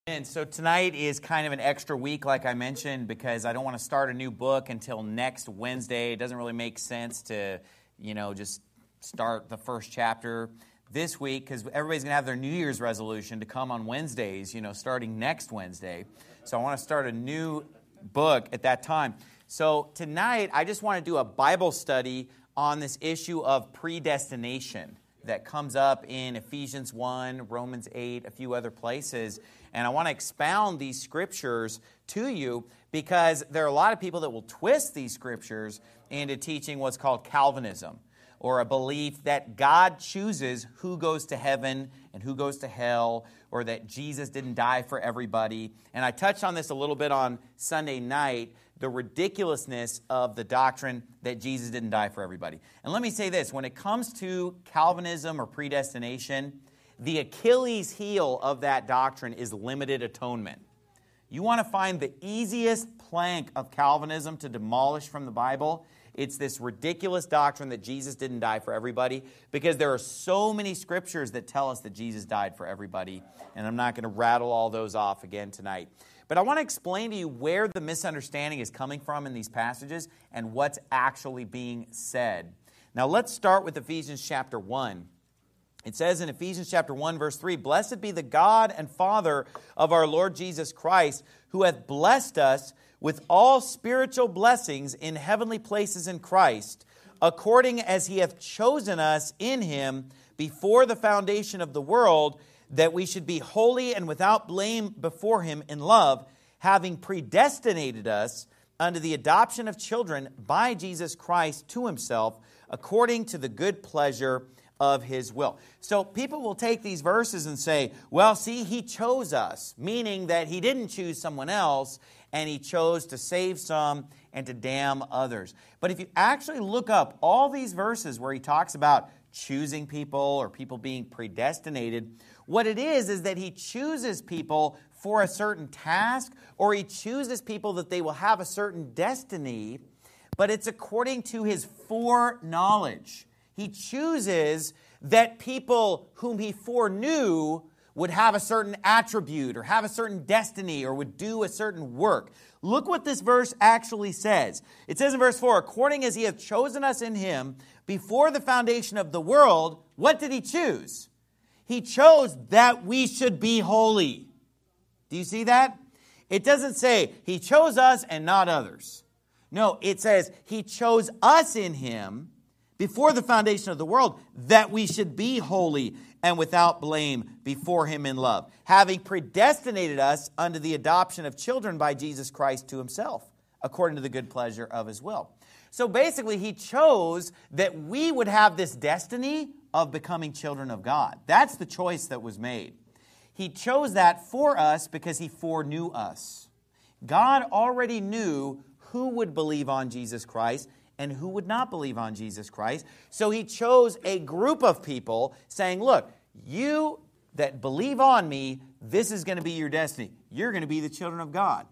And so tonight is kind of an extra week, like I mentioned, because I don't want to start a new book until next Wednesday. It doesn't really make sense to, just start the first chapter this week because everybody's going to have their New Year's resolution to come on Wednesdays, starting next Wednesday. So I want to start a new book at that time. So tonight, I just want to do a Bible study on this issue of predestination that comes up in Ephesians 1, Romans 8, a few other places. And I want to expound these scriptures to you because there are a lot of people that will twist these scriptures into teaching what's called Calvinism, or a belief that God chooses who goes to heaven and who goes to hell, or that Jesus didn't die for everybody. And I touched on this a little bit on Sunday night, the ridiculousness of the doctrine that Jesus didn't die for everybody. And let me say this, when it comes to Calvinism or predestination, the Achilles heel of that doctrine is limited atonement. You want to find the easiest plank of Calvinism to demolish from the Bible? It's this ridiculous doctrine that Jesus didn't die for everybody, because there are so many scriptures that tell us that Jesus died for everybody, and I'm not going to rattle all those off again tonight. But I want to explain to you where the misunderstanding is coming from in these passages and what's actually being said. Now let's start with Ephesians chapter 1. It says in Ephesians chapter 1, verse 3, "Blessed be the God and Father of our Lord Jesus Christ, who hath blessed us with all spiritual blessings in heavenly places in Christ, according as he hath chosen us in him before the foundation of the world, that we should be holy and without blame before him in love, having predestinated us unto the adoption of children by Jesus Christ to himself, according to the good pleasure of his will." So people will take these verses and say, well, see, he chose us, meaning that he didn't choose someone else, and he chose to save some and to damn others. But if you actually look up all these verses where he talks about choosing people or people being predestinated, what it is that he chooses people for a certain task, or he chooses people that they will have a certain destiny, but it's according to his foreknowledge. He chooses that people whom he foreknew would have a certain attribute or have a certain destiny or would do a certain work. Look what this verse actually says. It says in verse 4, "According as he hath chosen us in him before the foundation of the world," what did he choose? He chose that we should be holy. Do you see that? It doesn't say he chose us and not others. No, it says he chose us in him before the foundation of the world, that we should be holy and without blame before him in love, having predestinated us unto the adoption of children by Jesus Christ to himself, according to the good pleasure of his will. So basically, he chose that we would have this destiny of becoming children of God. That's the choice that was made. He chose that for us because he foreknew us. God already knew who would believe on Jesus Christ and who would not believe on Jesus Christ. So he chose a group of people saying, look, you that believe on me, this is going to be your destiny. You're going to be the children of God.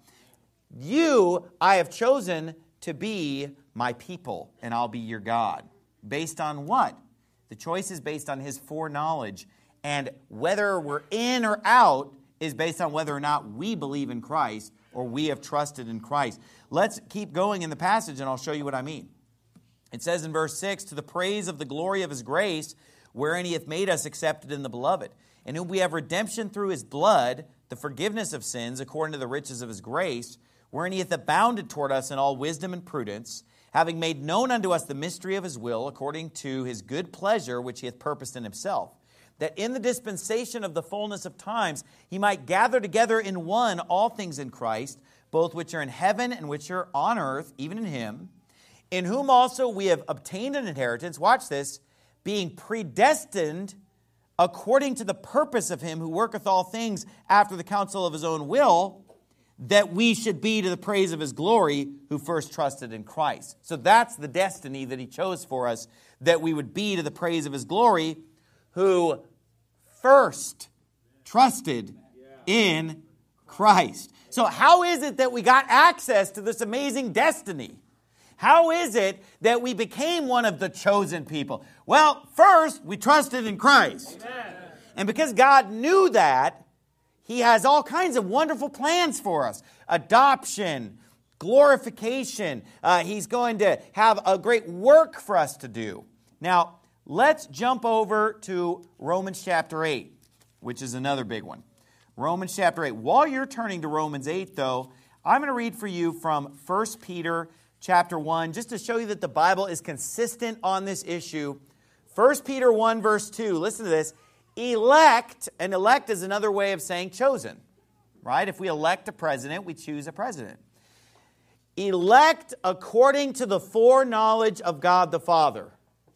You, I have chosen to be my people, and I'll be your God. Based on what? The choice is based on his foreknowledge. And whether we're in or out is based on whether or not we believe in Christ or we have trusted in Christ. Let's keep going in the passage, and I'll show you what I mean. It says in verse 6, "To the praise of the glory of his grace, wherein he hath made us accepted in the beloved, in whom we have redemption through his blood, the forgiveness of sins, according to the riches of his grace, wherein he hath abounded toward us in all wisdom and prudence, having made known unto us the mystery of his will, according to his good pleasure, which he hath purposed in himself, that in the dispensation of the fullness of times he might gather together in one all things in Christ, both which are in heaven and which are on earth, even in him, in whom also we have obtained an inheritance," watch this, "being predestined according to the purpose of him who worketh all things after the counsel of his own will, that we should be to the praise of his glory, who first trusted in Christ." So that's the destiny that he chose for us, that we would be to the praise of his glory, who first trusted in Christ. So how is it that we got access to this amazing destiny? How is it that we became one of the chosen people? Well, first, we trusted in Christ. Amen. And because God knew that, He has all kinds of wonderful plans for us. Adoption, glorification. He's going to have a great work for us to do. Now, let's jump over to Romans chapter 8, which is another big one. Romans chapter 8. While you're turning to Romans 8, though, I'm going to read for you from 1 Peter chapter 1, just to show you that the Bible is consistent on this issue. 1 Peter 1, verse 2. Listen to this. Elect, and elect is another way of saying chosen, right? If we elect a president, we choose a president. Elect according to the foreknowledge of God the Father.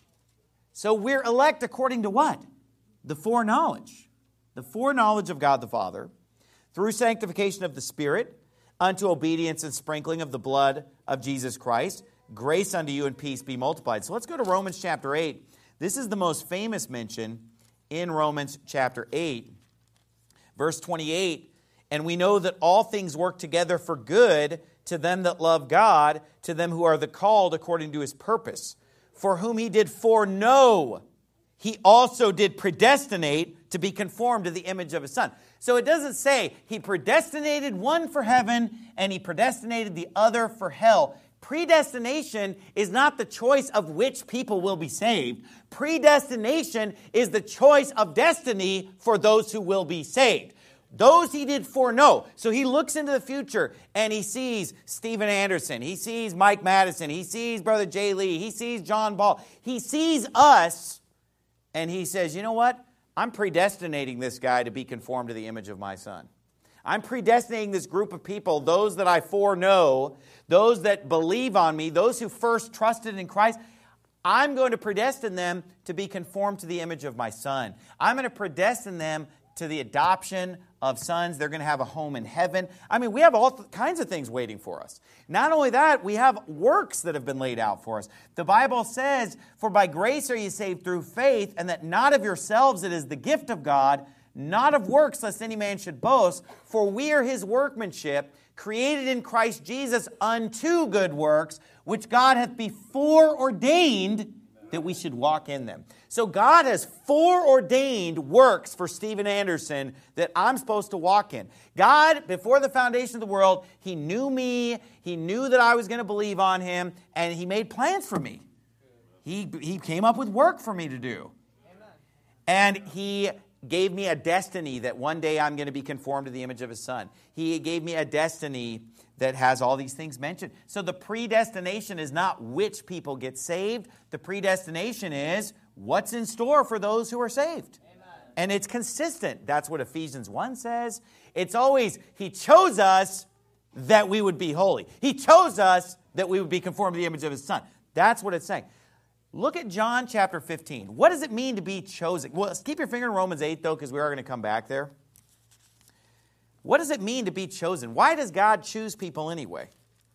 So we're elect according to what? The foreknowledge. The foreknowledge of God the Father, through sanctification of the Spirit, unto obedience and sprinkling of the blood of Jesus Christ. Grace unto you and peace be multiplied. So let's go to Romans chapter 8. This is the most famous mention in Romans chapter 8. Verse 28, and we know that all things work together for good to them that love God, to them who are the called according to His purpose. For whom He did foreknow, He also did predestinate to be conformed to the image of His Son. So it doesn't say He predestinated one for heaven and He predestinated the other for hell. Predestination is not the choice of which people will be saved. Predestination is the choice of destiny for those who will be saved. Those He did foreknow. So He looks into the future and He sees Steven Anderson. He sees Mike Madison. He sees Brother Jay Lee. He sees John Ball. He sees us and He says, you know what? I'm predestinating this guy to be conformed to the image of my Son. I'm predestinating this group of people, those that I foreknow, those that believe on me, those who first trusted in Christ. I'm going to predestine them to be conformed to the image of my Son. I'm going to predestine them to the adoption of sons. They're going to have a home in heaven. I mean, we have all kinds of things waiting for us. Not only that, we have works that have been laid out for us. The Bible says, for by grace are you saved through faith, and that not of yourselves, it is the gift of God, not of works, lest any man should boast. For we are His workmanship, created in Christ Jesus unto good works, which God hath before ordained that we should walk in them. So God has foreordained works for Steven Anderson that I'm supposed to walk in. God, before the foundation of the world, He knew me. He knew that I was going to believe on Him, and He made plans for me. He came up with work for me to do. And He gave me a destiny that one day I'm going to be conformed to the image of His Son. He gave me a destiny that has all these things mentioned. So the predestination is not which people get saved. The predestination is what's in store for those who are saved. Amen. And it's consistent. That's what Ephesians 1 says. It's always, He chose us that we would be holy. He chose us that we would be conformed to the image of His Son. That's what it's saying. Look at John chapter 15. What does it mean to be chosen? Well, let's keep your finger in Romans 8, though, because we are going to come back there. What does it mean to be chosen? Why does God choose people anyway?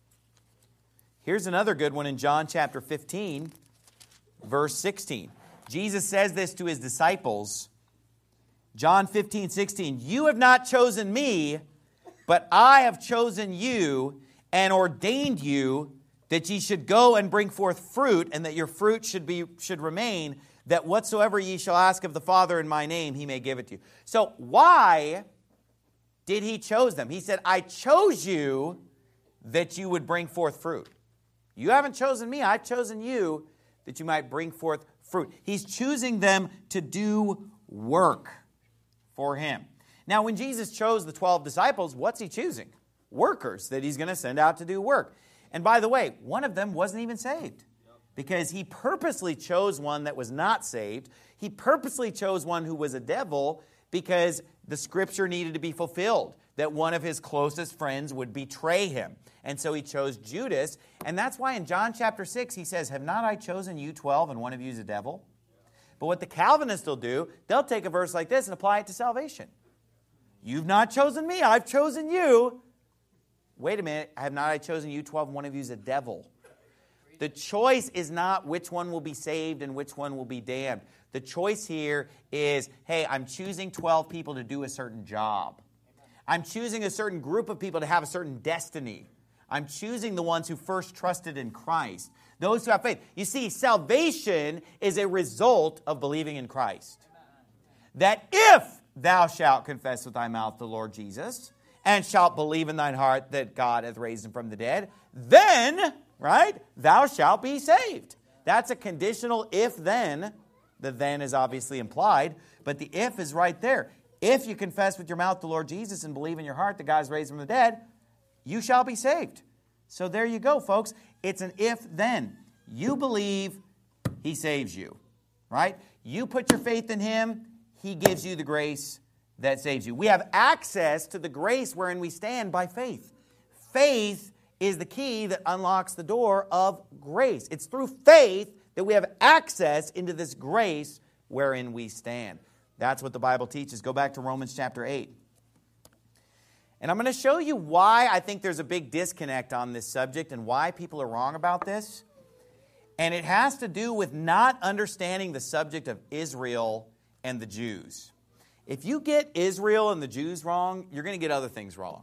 Here's another good one in John chapter 15, verse 16. Jesus says this to His disciples. John 15:16. You have not chosen me, but I have chosen you and ordained you that ye should go and bring forth fruit, and that your fruit should remain, that whatsoever ye shall ask of the Father in my name, He may give it to you. So why did He choose them? He said, I chose you that you would bring forth fruit. You haven't chosen me. I've chosen you that you might bring forth fruit. He's choosing them to do work for Him. Now, when Jesus chose the 12 disciples, what's He choosing? Workers that He's going to send out to do work. And by the way, one of them wasn't even saved, because He purposely chose one that was not saved. He purposely chose one who was a devil, because the Scripture needed to be fulfilled, that one of His closest friends would betray Him. And so He chose Judas. And that's why in John chapter 6, He says, have not I chosen you 12 and one of you is a devil? But what the Calvinists will do, they'll take a verse like this and apply it to salvation. You've not chosen me, I've chosen you. Wait a minute, have not I chosen you 12 and one of you is a devil? The choice is not which one will be saved and which one will be damned. The choice here is, hey, I'm choosing 12 people to do a certain job. I'm choosing a certain group of people to have a certain destiny. I'm choosing the ones who first trusted in Christ, those who have faith. You see, salvation is a result of believing in Christ. That if thou shalt confess with thy mouth the Lord Jesus, and shalt believe in thine heart that God hath raised him from the dead, then, right, thou shalt be saved. That's a conditional if-then. The then is obviously implied, but the if is right there. If you confess with your mouth the Lord Jesus and believe in your heart that God is raised from the dead, you shall be saved. So there you go, folks. It's an if-then. You believe, he saves you, right? You put your faith in him, he gives you the grace that saves you. We have access to the grace wherein we stand by faith. Faith is the key that unlocks the door of grace. It's through faith that we have access into this grace wherein we stand. That's what the Bible teaches. Go back to Romans chapter 8. And I'm going to show you why I think there's a big disconnect on this subject and why people are wrong about this. And it has to do with not understanding the subject of Israel and the Jews. If you get Israel and the Jews wrong, you're going to get other things wrong.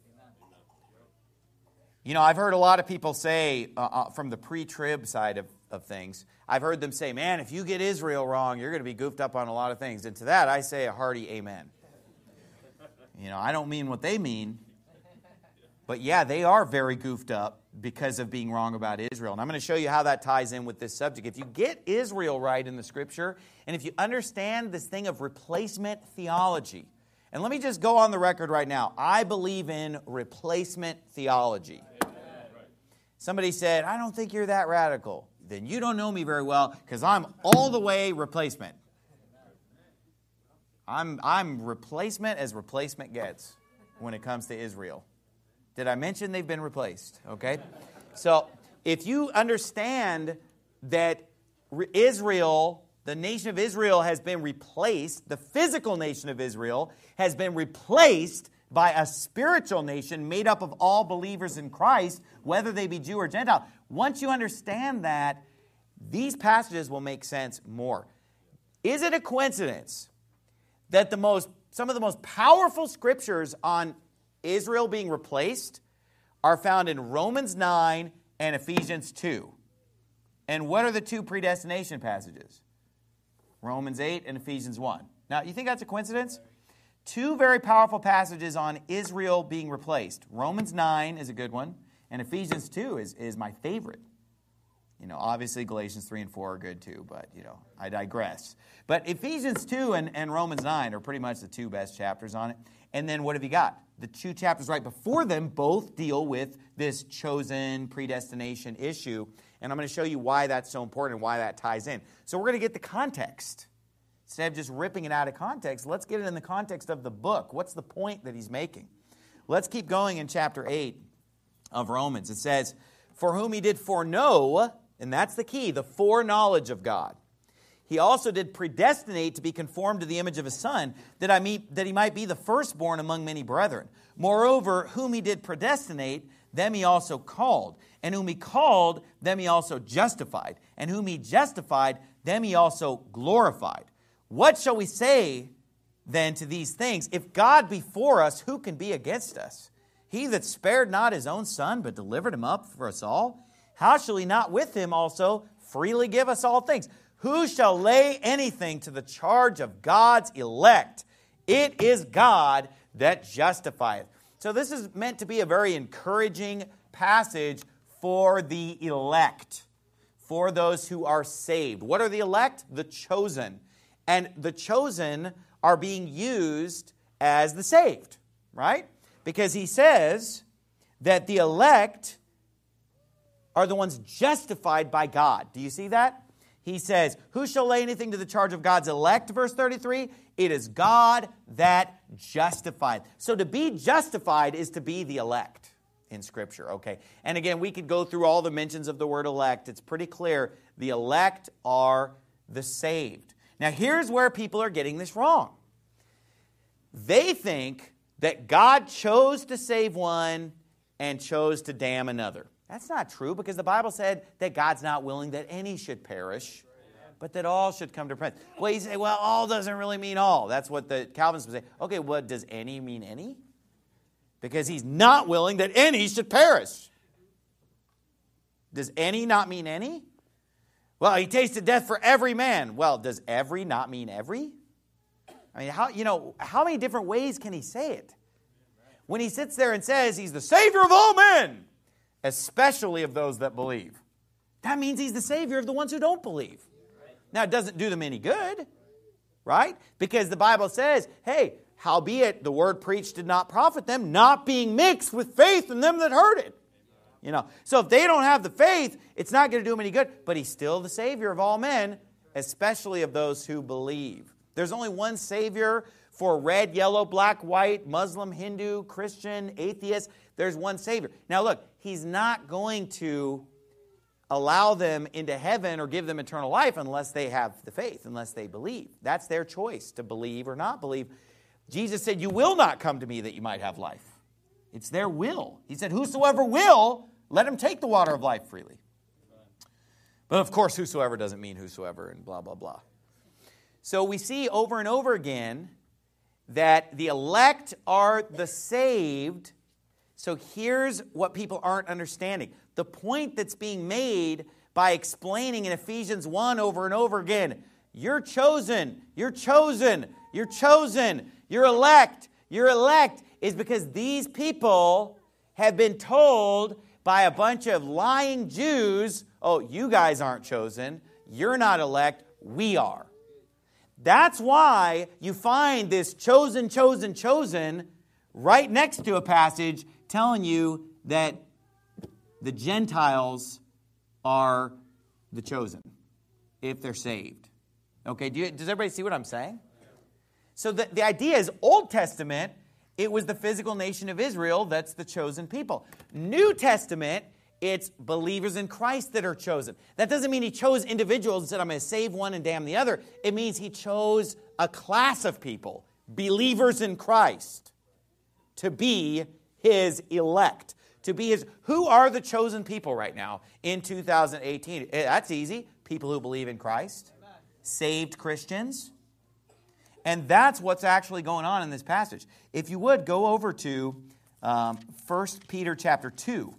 You know, I've heard a lot of people say from the pre-trib side of things, I've heard them say, man, if you get Israel wrong, you're going to be goofed up on a lot of things. And to that, I say a hearty amen. You know, I don't mean what they mean, but yeah, they are very goofed up because of being wrong about Israel. And I'm going to show you how that ties in with this subject. If you get Israel right in the Scripture, and if you understand this thing of replacement theology, and let me just go on the record right now, I believe in replacement theology. Somebody said, I don't think you're that radical. Then you don't know me very well, because I'm all the way replacement. I'm replacement as replacement gets when it comes to Israel. Did I mention they've been replaced? Okay. So if you understand that Israel, the nation of Israel has been replaced, the physical nation of Israel has been replaced by a spiritual nation made up of all believers in Christ, whether they be Jew or Gentile. Once you understand that, these passages will make sense more. Is it a coincidence that some of the most powerful scriptures on Israel being replaced are found in Romans 9 and Ephesians 2? And what are the two predestination passages? Romans 8 and Ephesians 1. Now, you think that's a coincidence? Two very powerful passages on Israel being replaced. Romans 9 is a good one, and Ephesians 2 is my favorite. You know, obviously Galatians 3 and 4 are good too, but, you know, I digress. But Ephesians 2 and Romans 9 are pretty much the two best chapters on it. And then what have you got? The two chapters right before them both deal with this chosen predestination issue. And I'm going to show you why that's so important and why that ties in. So we're going to get the context. Instead of just ripping it out of context, let's get it in the context of the book. What's the point that he's making? Let's keep going in chapter 8 of Romans. It says, for whom he did foreknow, and that's the key, the foreknowledge of God. He also did predestinate to be conformed to the image of his Son, that he might be the firstborn among many brethren. Moreover, whom he did predestinate, them he also called. And whom he called, them he also justified. And whom he justified, them he also glorified. What shall we say then to these things? If God be for us, who can be against us? He that spared not his own Son, but delivered him up for us all, how shall he not with him also freely give us all things? Who shall lay anything to the charge of God's elect? It is God that justifieth. So this is meant to be a very encouraging passage for the elect, for those who are saved. What are the elect? The chosen. And the chosen are being used as the saved, right? Because he says that the elect are the ones justified by God. Do you see that? He says, who shall lay anything to the charge of God's elect, verse 33? It is God that justified. So to be justified is to be the elect in Scripture, okay? And again, we could go through all the mentions of the word elect. It's pretty clear. The elect are the saved. Now, here's where people are getting this wrong. They think that God chose to save one and chose to damn another. That's not true, because the Bible said that God's not willing that any should perish, but that all should come to repentance. Well, you say, well, all doesn't really mean all. That's what the Calvinists would say. Okay, well, does any mean any? Because he's not willing that any should perish. Does any not mean any? Well, he tasted death for every man. Well, does every not mean every? I mean, how many different ways can he say it? When he sits there and says he's the Savior of all men, especially of those that believe, that means he's the Savior of the ones who don't believe. Now, it doesn't do them any good, right? Because the Bible says, hey, howbeit the word preached did not profit them, not being mixed with faith in them that heard it. So if they don't have the faith, it's not going to do them any good. But he's still the Savior of all men, especially of those who believe. There's only one Savior for red, yellow, black, white, Muslim, Hindu, Christian, atheist. There's one Savior. Now look, he's not going to allow them into heaven or give them eternal life unless they have the faith, unless they believe. That's their choice, to believe or not believe. Jesus said, you will not come to me that you might have life. It's their will. He said, whosoever will, let him take the water of life freely. But of course, whosoever doesn't mean whosoever and blah, blah, blah. So we see over and over again that the elect are the saved. So here's what people aren't understanding. The point that's being made by explaining in Ephesians 1 over and over again, you're chosen, you're chosen, you're chosen, you're elect, is because these people have been told by a bunch of lying Jews, oh, you guys aren't chosen, you're not elect, we are. That's why you find this chosen, chosen, chosen right next to a passage telling you that the Gentiles are the chosen, if they're saved. Okay, does everybody see what I'm saying? So the idea is Old Testament, it was the physical nation of Israel that's the chosen people. New Testament, it's believers in Christ that are chosen. That doesn't mean he chose individuals and said, I'm going to save one and damn the other. It means he chose a class of people, believers in Christ, to be his elect. Who are the chosen people right now in 2018? That's easy. People who believe in Christ. Saved Christians. And that's what's actually going on in this passage. If you would, go over to 1 Peter chapter 2.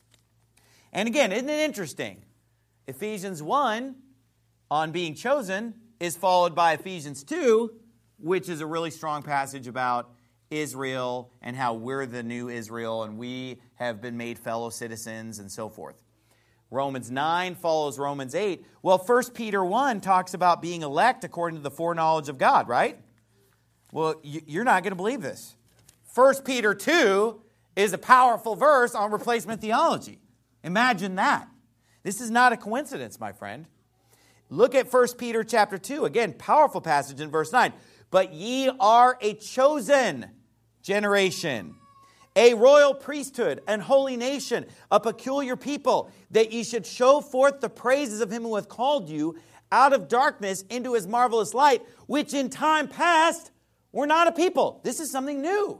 And again, isn't it interesting? Ephesians 1 on being chosen is followed by Ephesians 2, which is a really strong passage about Israel and how we're the new Israel and we have been made fellow citizens and so forth. Romans 9 follows Romans 8. Well, 1 Peter 1 talks about being elect according to the foreknowledge of God, right? Well, you're not going to believe this. 1 Peter 2 is a powerful verse on replacement theology. Imagine that. This is not a coincidence, my friend. Look at 1 Peter chapter 2. Again, powerful passage in verse 9. But ye are a chosen generation, a royal priesthood, and holy nation, a peculiar people, that ye should show forth the praises of him who hath called you out of darkness into his marvelous light, which in time past were not a people. This is something new.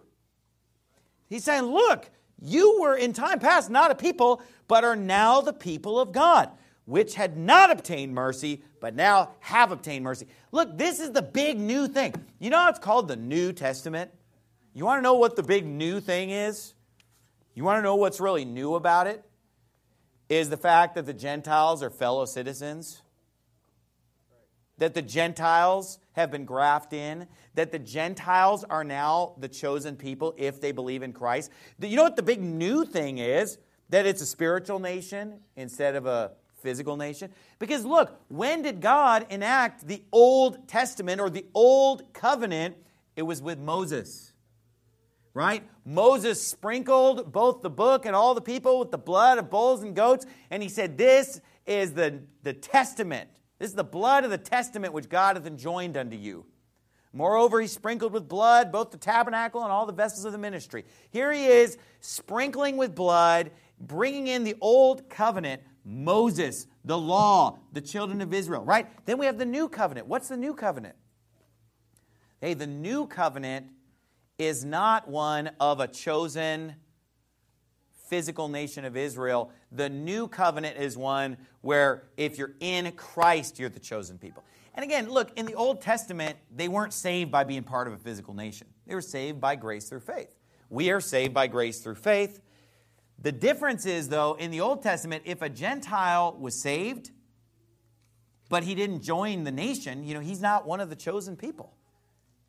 He's saying, look, you were in time past not a people, but are now the people of God, which had not obtained mercy, but now have obtained mercy. Look, this is the big new thing. You know how it's called the New Testament? You want to know what the big new thing is? You want to know what's really new about it? Is the fact that the Gentiles are fellow citizens. That the Gentiles have been grafted in. That the Gentiles are now the chosen people if they believe in Christ. You know what the big new thing is? That it's a spiritual nation instead of a physical nation. Because look, when did God enact the Old Testament or the Old Covenant? It was with Moses. Right? Moses sprinkled both the book and all the people with the blood of bulls and goats. And he said, this is the testament. This is the blood of the testament which God hath enjoined unto you. Moreover, he sprinkled with blood both the tabernacle and all the vessels of the ministry. Here he is sprinkling with blood, bringing in the old covenant, Moses, the law, the children of Israel. Right? Then we have the new covenant. What's the new covenant? Hey, the new covenant is not one of a chosen physical nation of Israel. The new covenant is one where if you're in Christ, you're the chosen people. And again, look, in the Old Testament, they weren't saved by being part of a physical nation. They were saved by grace through faith. We are saved by grace through faith. The difference is, though, in the Old Testament, if a Gentile was saved, but he didn't join the nation, he's not one of the chosen people.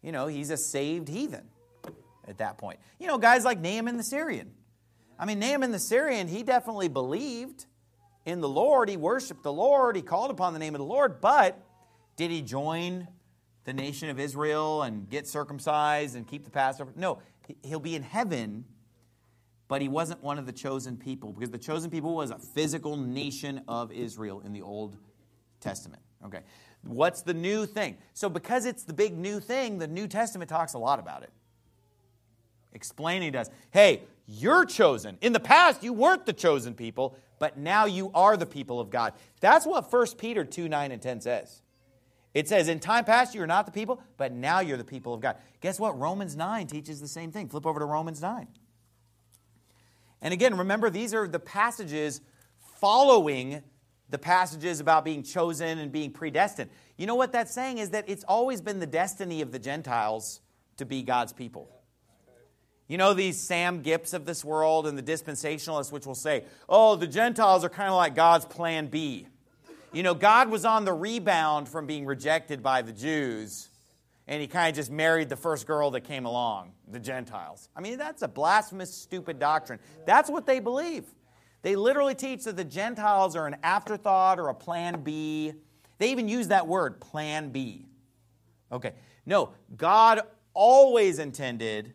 he's a saved heathen at that point. Guys like Naaman the Syrian. Naaman the Syrian, he definitely believed in the Lord. He worshiped the Lord. He called upon the name of the Lord. But did he join the nation of Israel and get circumcised and keep the Passover? No, he'll be in heaven, but he wasn't one of the chosen people, because the chosen people was a physical nation of Israel in the Old Testament. Okay, what's the new thing? So because it's the big new thing, the New Testament talks a lot about it. Explaining to us, hey, you're chosen. In the past, you weren't the chosen people, but now you are the people of God. That's what 1 Peter 2, 9 and 10 says. It says, in time past, you were not the people, but now you're the people of God. Guess what? Romans 9 teaches the same thing. Flip over to Romans 9. And again, remember, these are the passages following the passages about being chosen and being predestined. You know what that's saying is that it's always been the destiny of the Gentiles to be God's people. These Sam Gipps of this world and the dispensationalists, which will say, oh, the Gentiles are kind of like God's plan B. God was on the rebound from being rejected by the Jews, and he kind of just married the first girl that came along, the Gentiles. That's a blasphemous, stupid doctrine. That's what they believe. They literally teach that the Gentiles are an afterthought or a plan B. They even use that word, plan B. Okay. No, God always intended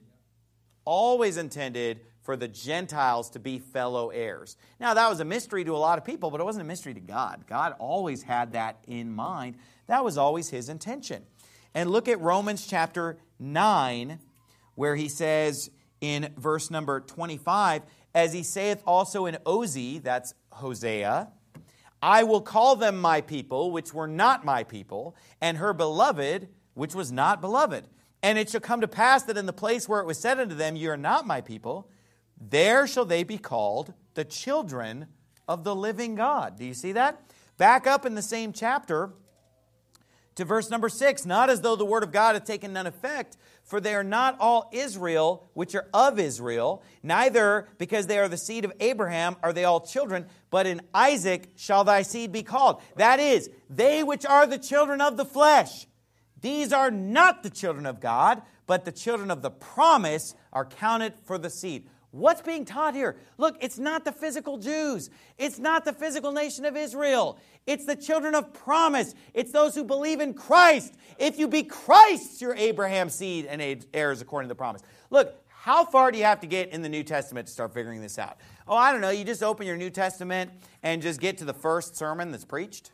for the Gentiles to be fellow heirs. Now, that was a mystery to a lot of people, but it wasn't a mystery to God. God always had that in mind. That was always his intention. And look at Romans chapter 9, where he says in verse number 25, as he saith also in Ozee, that's Hosea, I will call them my people, which were not my people, and her beloved, which was not beloved. And it shall come to pass that in the place where it was said unto them, you are not my people, there shall they be called the children of the living God. Do you see that? Back up in the same chapter to verse number 6. Not as though the word of God hath taken none effect, for they are not all Israel, which are of Israel, neither because they are the seed of Abraham are they all children, but in Isaac shall thy seed be called. That is, they which are the children of the flesh. These are not the children of God, but the children of the promise are counted for the seed. What's being taught here? Look, it's not the physical Jews. It's not the physical nation of Israel. It's the children of promise. It's those who believe in Christ. If you be Christ, you're Abraham's seed and heirs according to the promise. Look, how far do you have to get in the New Testament to start figuring this out? Oh, I don't know. You just open your New Testament and just get to the first sermon that's preached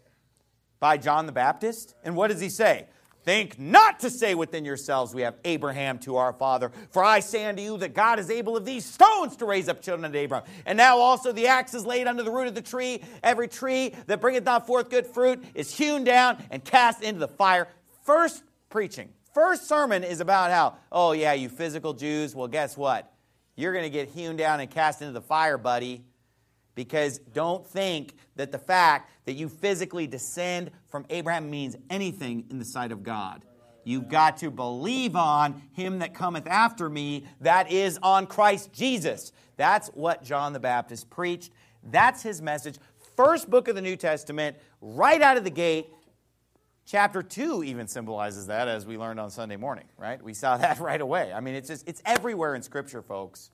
by John the Baptist. And what does he say? Think not to say within yourselves, we have Abraham to our father. For I say unto you that God is able of these stones to raise up children unto Abraham. And now also the axe is laid under the root of the tree. Every tree that bringeth not forth good fruit is hewn down and cast into the fire. First preaching, first sermon is about how, oh yeah, you physical Jews, well guess what? You're going to get hewn down and cast into the fire, buddy. Because don't think that the fact that you physically descend from Abraham means anything in the sight of God. You've got to believe on him that cometh after me, that is on Christ Jesus. That's what John the Baptist preached. That's his message. First book of the New Testament, right out of the gate. Chapter 2 even symbolizes that, as we learned on Sunday morning, right? We saw that right away. It's everywhere in Scripture, folks.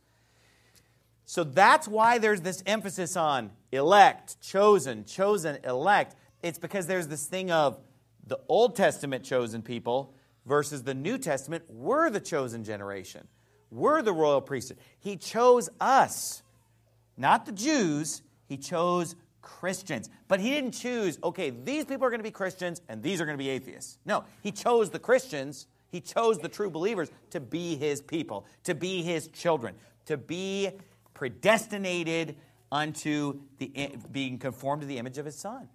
So that's why there's this emphasis on elect, chosen, elect. It's because there's this thing of the Old Testament chosen people versus the New Testament. We're the chosen generation. We're the royal priesthood. He chose us, not the Jews. He chose Christians. But he didn't choose, okay, these people are going to be Christians and these are going to be atheists. No, he chose the Christians. He chose the true believers to be his people, to be his children, to be predestinated unto being conformed to the image of his Son.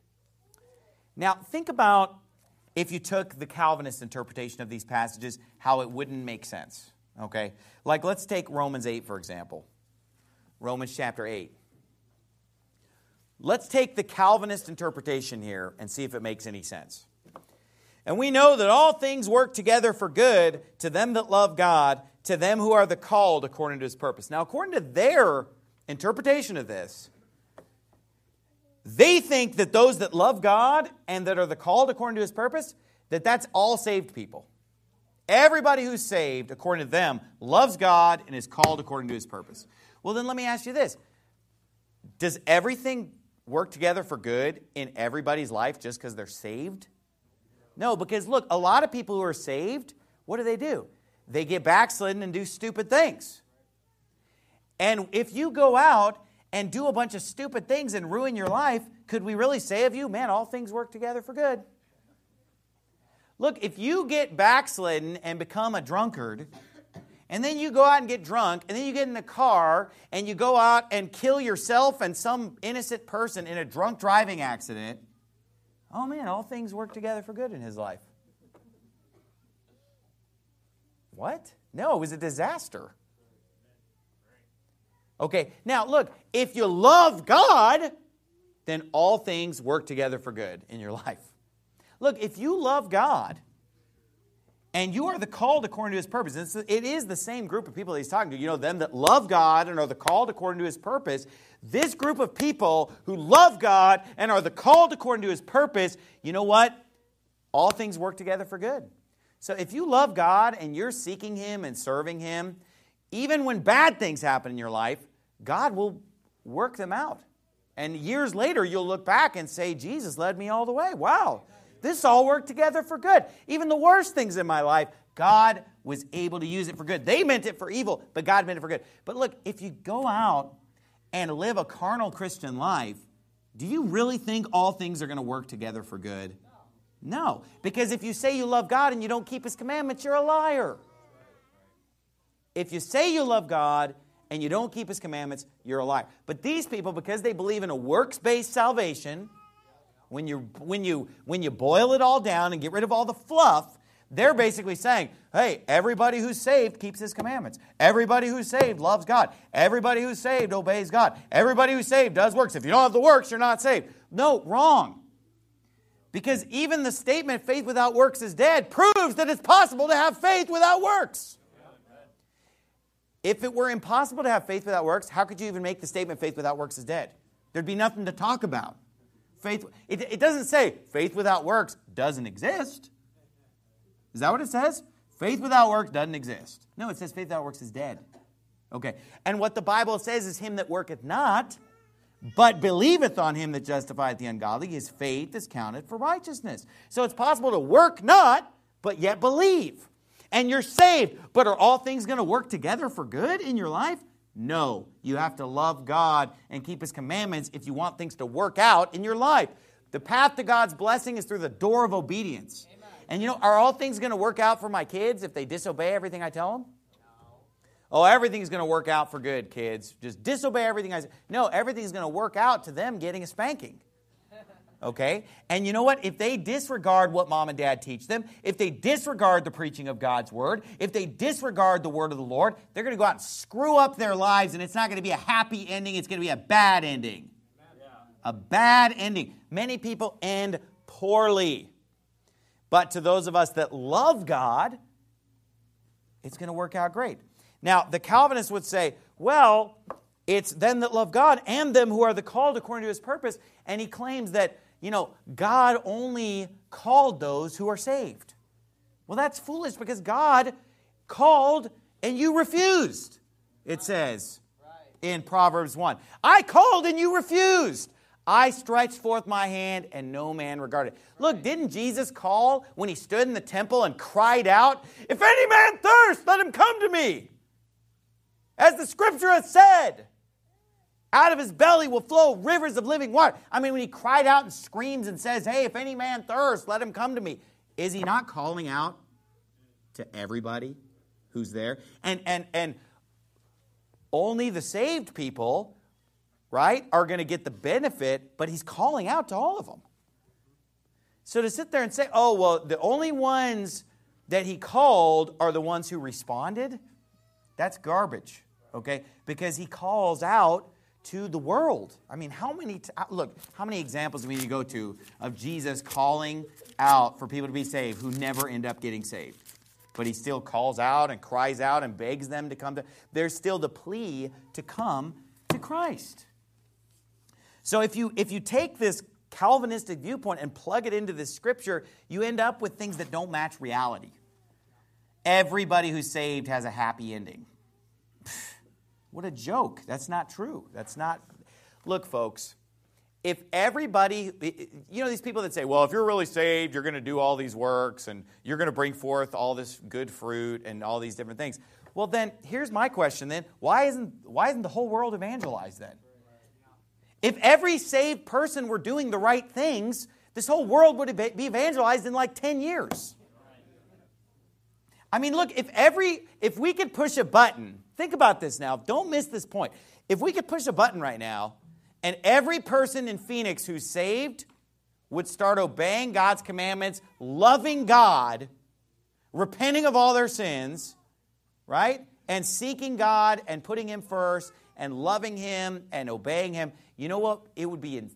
Now, think about if you took the Calvinist interpretation of these passages, how it wouldn't make sense. Okay? Like, let's take Romans 8, for example. Romans chapter 8. Let's take the Calvinist interpretation here and see if it makes any sense. And we know that all things work together for good to them that love God, to them who are the called according to his purpose. Now, according to their interpretation of this, they think that those that love God and that are the called according to his purpose, that that's all saved people. Everybody who's saved, according to them, loves God and is called according to his purpose. Well, then let me ask you this. Does everything work together for good in everybody's life just because they're saved? No, because look, a lot of people who are saved, what do? They get backslidden and do stupid things. And if you go out and do a bunch of stupid things and ruin your life, could we really say of you, man, all things work together for good? Look, if you get backslidden and become a drunkard, and then you go out and get drunk, and then you get in a car, and you go out and kill yourself and some innocent person in a drunk driving accident, oh man, all things work together for good in his life. What? No, it was a disaster. Okay, now look, if you love God, then all things work together for good in your life. Look, if you love God, and you are the called according to his purpose, it is the same group of people that he's talking to, you know, them that love God and are the called according to his purpose. This group of people who love God and are the called according to his purpose, you know what? All things work together for good. So if you love God and you're seeking him and serving him, even when bad things happen in your life, God will work them out. And years later, you'll look back and say, Jesus led me all the way. Wow, this all worked together for good. Even the worst things in my life, God was able to use it for good. They meant it for evil, but God meant it for good. But look, if you go out and live a carnal Christian life, do you really think all things are going to work together for good? No, because if you say you love God and you don't keep his commandments, you're a liar. If you say you love God and you don't keep his commandments, you're a liar. But these people, because they believe in a works-based salvation, when you boil it all down and get rid of all the fluff, they're basically saying, hey, everybody who's saved keeps his commandments. Everybody who's saved loves God. Everybody who's saved obeys God. Everybody who's saved does works. If you don't have the works, you're not saved. No, wrong. Because even the statement, faith without works is dead, proves that it's possible to have faith without works. If it were impossible to have faith without works, how could you even make the statement faith without works is dead? There'd be nothing to talk about. It doesn't say faith without works doesn't exist. Is that what it says? Faith without works doesn't exist. No, it says faith without works is dead. Okay. And what the Bible says is him that worketh not, but believeth on him that justifieth the ungodly, his faith is counted for righteousness. So it's possible to work not, but yet believe. And you're saved. But are all things going to work together for good in your life? No. You have to love God and keep his commandments if you want things to work out in your life. The path to God's blessing is through the door of obedience. Amen. And you know, are all things going to work out for my kids if they disobey everything I tell them? Oh, everything's going to work out for good, kids. Just disobey everything I say. No, everything's going to work out to them getting a spanking. Okay? And you know what? If they disregard what mom and dad teach them, if they disregard the preaching of God's word, if they disregard the word of the Lord, they're going to go out and screw up their lives, and it's not going to be a happy ending. It's going to be a bad ending. Yeah. A bad ending. Many people end poorly. But to those of us that love God, it's going to work out great. Now, the Calvinists would say, well, it's them that love God and them who are the called according to his purpose. And he claims that, you know, God only called those who are saved. Well, that's foolish because God called and you refused, it says in Proverbs 1. I called and you refused. I stretched forth my hand and no man regarded. Look, didn't Jesus call when he stood in the temple and cried out, if any man thirst, let him come to me. As the scripture has said, out of his belly will flow rivers of living water. I mean, when he cried out and screams and says, hey, if any man thirst, let him come to me. Is he not calling out to everybody who's there? And only the saved people, right, are going to get the benefit, but he's calling out to all of them. So to sit there and say, oh, well, the only ones that he called are the ones who responded, that's garbage, okay? Because he calls out to the world. I mean, how many examples do we need to go to of Jesus calling out for people to be saved who never end up getting saved? But he still calls out and cries out and begs them to come to. There's still the plea to come to Christ. So if you take this Calvinistic viewpoint and plug it into this scripture, you end up with things that don't match reality. everybody who's saved has a happy ending. What a joke. That's not true. That's not... Look, folks, if everybody... You know these people that say, well, if you're really saved, you're going to do all these works, and you're going to bring forth all this good fruit and all these different things. Well, then, here's my question then. Why isn't the whole world evangelized then? If every saved person were doing the right things, this whole world would be evangelized in like 10 years. I mean, look, if we could push a button, think about this now, don't miss this point. If we could push a button right now, and every person in Phoenix who's saved would start obeying God's commandments, loving God, repenting of all their sins, right? And seeking God and putting Him first and loving Him and obeying Him, you know what? It would be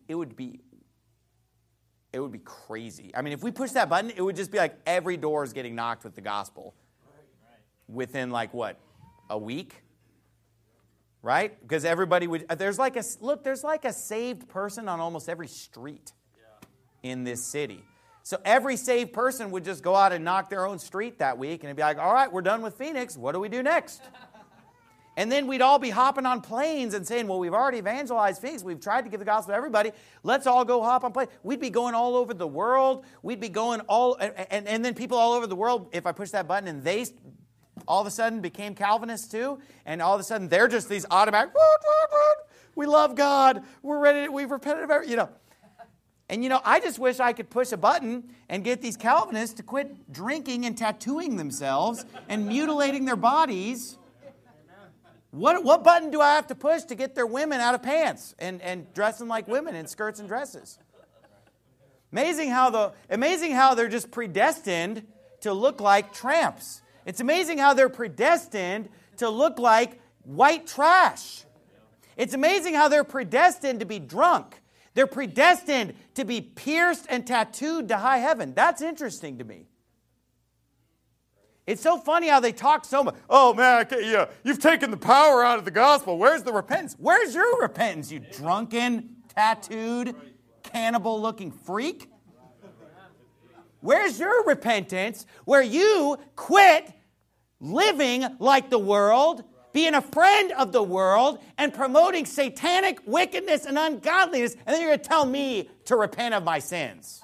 crazy. I mean, if we push that button, it would just be like every door is getting knocked with the gospel within like what? A week? Right? Because everybody would, there's like a saved person on almost every street in this city. So every saved person would just go out and knock their own street that week and it'd be like, all right, we're done with Phoenix. What do we do next? And then we'd all be hopping on planes and saying, well, we've already evangelized Phoenix. We've tried to give the gospel to everybody. Let's all go hop on planes. We'd be going all over the world. We'd be going and then people all over the world, if I push that button and they all of a sudden became Calvinists too, and all of a sudden they're just these automatic, we love God. We're ready. We've repented of everything, And, I just wish I could push a button and get these Calvinists to quit drinking and tattooing themselves and mutilating their bodies. What button do I have to push to get their women out of pants and dressing like women in skirts and dresses? Amazing how they're just predestined to look like tramps. It's amazing how they're predestined to look like white trash. It's amazing how they're predestined to be drunk. They're predestined to be pierced and tattooed to high heaven. That's interesting to me. It's so funny how they talk so much. Oh, man, you've taken the power out of the gospel. Where's the repentance? Where's your repentance, you drunken, tattooed, cannibal-looking freak? Where's your repentance where you quit living like the world, being a friend of the world, and promoting satanic wickedness and ungodliness, and then you're going to tell me to repent of my sins?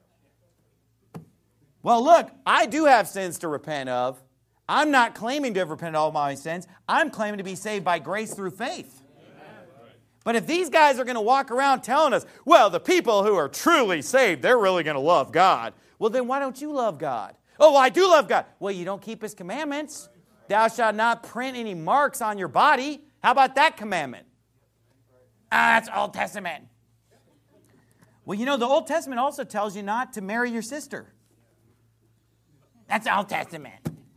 Well, look, I do have sins to repent of. I'm not claiming to have repented of all my sins. I'm claiming to be saved by grace through faith. But if these guys are going to walk around telling us, well, the people who are truly saved, they're really going to love God. Well, then why don't you love God? Oh, well, I do love God. Well, you don't keep His commandments. Thou shalt not print any marks on your body. How about that commandment? That's Old Testament. Well, the Old Testament also tells you not to marry your sister. That's Old Testament.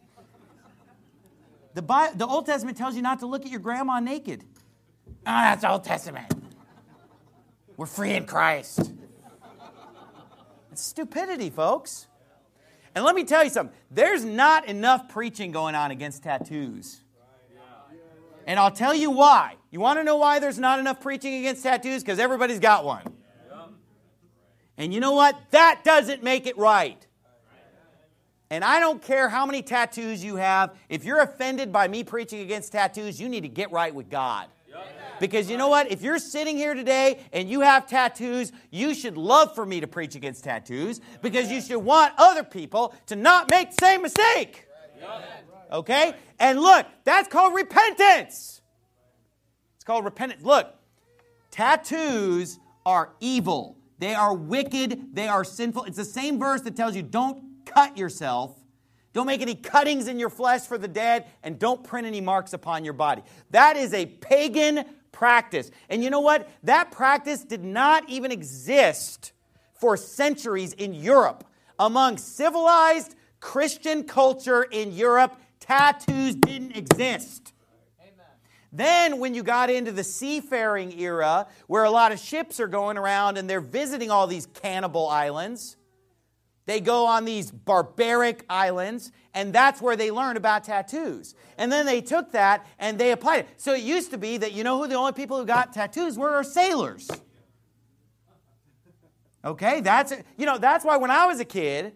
The Old Testament tells you not to look at your grandma naked. That's Old Testament. We're free in Christ. It's stupidity, folks. And let me tell you something. There's not enough preaching going on against tattoos. And I'll tell you why. You want to know why there's not enough preaching against tattoos? Because everybody's got one. And you know what? That doesn't make it right. And I don't care how many tattoos you have. If you're offended by me preaching against tattoos, you need to get right with God. Because you know what? If you're sitting here today and you have tattoos, you should love for me to preach against tattoos because you should want other people to not make the same mistake. Okay? And look, that's called repentance. It's called repentance. Look, tattoos are evil. They are wicked. They are sinful. It's the same verse that tells you don't cut yourself. Don't make any cuttings in your flesh for the dead, and don't print any marks upon your body. That is a pagan practice. And you know what? That practice did not even exist for centuries in Europe. Among civilized Christian culture in Europe, tattoos didn't exist. Then when you got into the seafaring era, where a lot of ships are going around and they're visiting all these cannibal islands, they go on these barbaric islands, and that's where they learn about tattoos. And then they took that and they applied it. So it used to be that who the only people who got tattoos were sailors. Okay, that's why when I was a kid,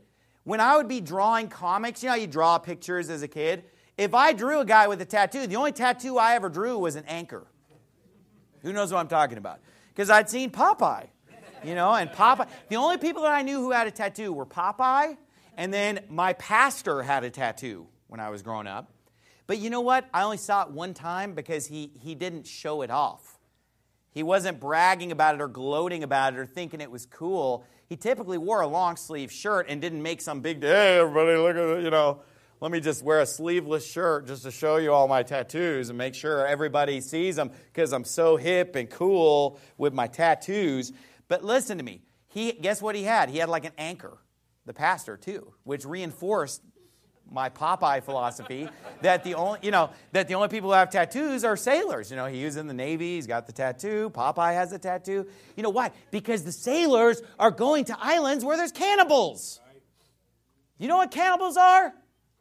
when I would be drawing comics, you know how you draw pictures as a kid? If I drew a guy with a tattoo, the only tattoo I ever drew was an anchor. Who knows what I'm talking about? Because I'd seen Popeye, you know, and Popeye. The only people that I knew who had a tattoo were Popeye, and then my pastor had a tattoo when I was growing up. But you know what? I only saw it one time because he didn't show it off. He wasn't bragging about it or gloating about it or thinking it was cool. He typically wore a long sleeve shirt and didn't make some big, hey, everybody, look at it, you know. Let me just wear a sleeveless shirt just to show you all my tattoos and make sure everybody sees them because I'm so hip and cool with my tattoos. But listen to me. Guess what he had? He had like an anchor, the pastor too, which reinforced my Popeye philosophy that the only people who have tattoos are sailors. You know, he was in the Navy, he's got the tattoo. Popeye has a tattoo. You know why? Because the sailors are going to islands where there's cannibals. You know what cannibals are?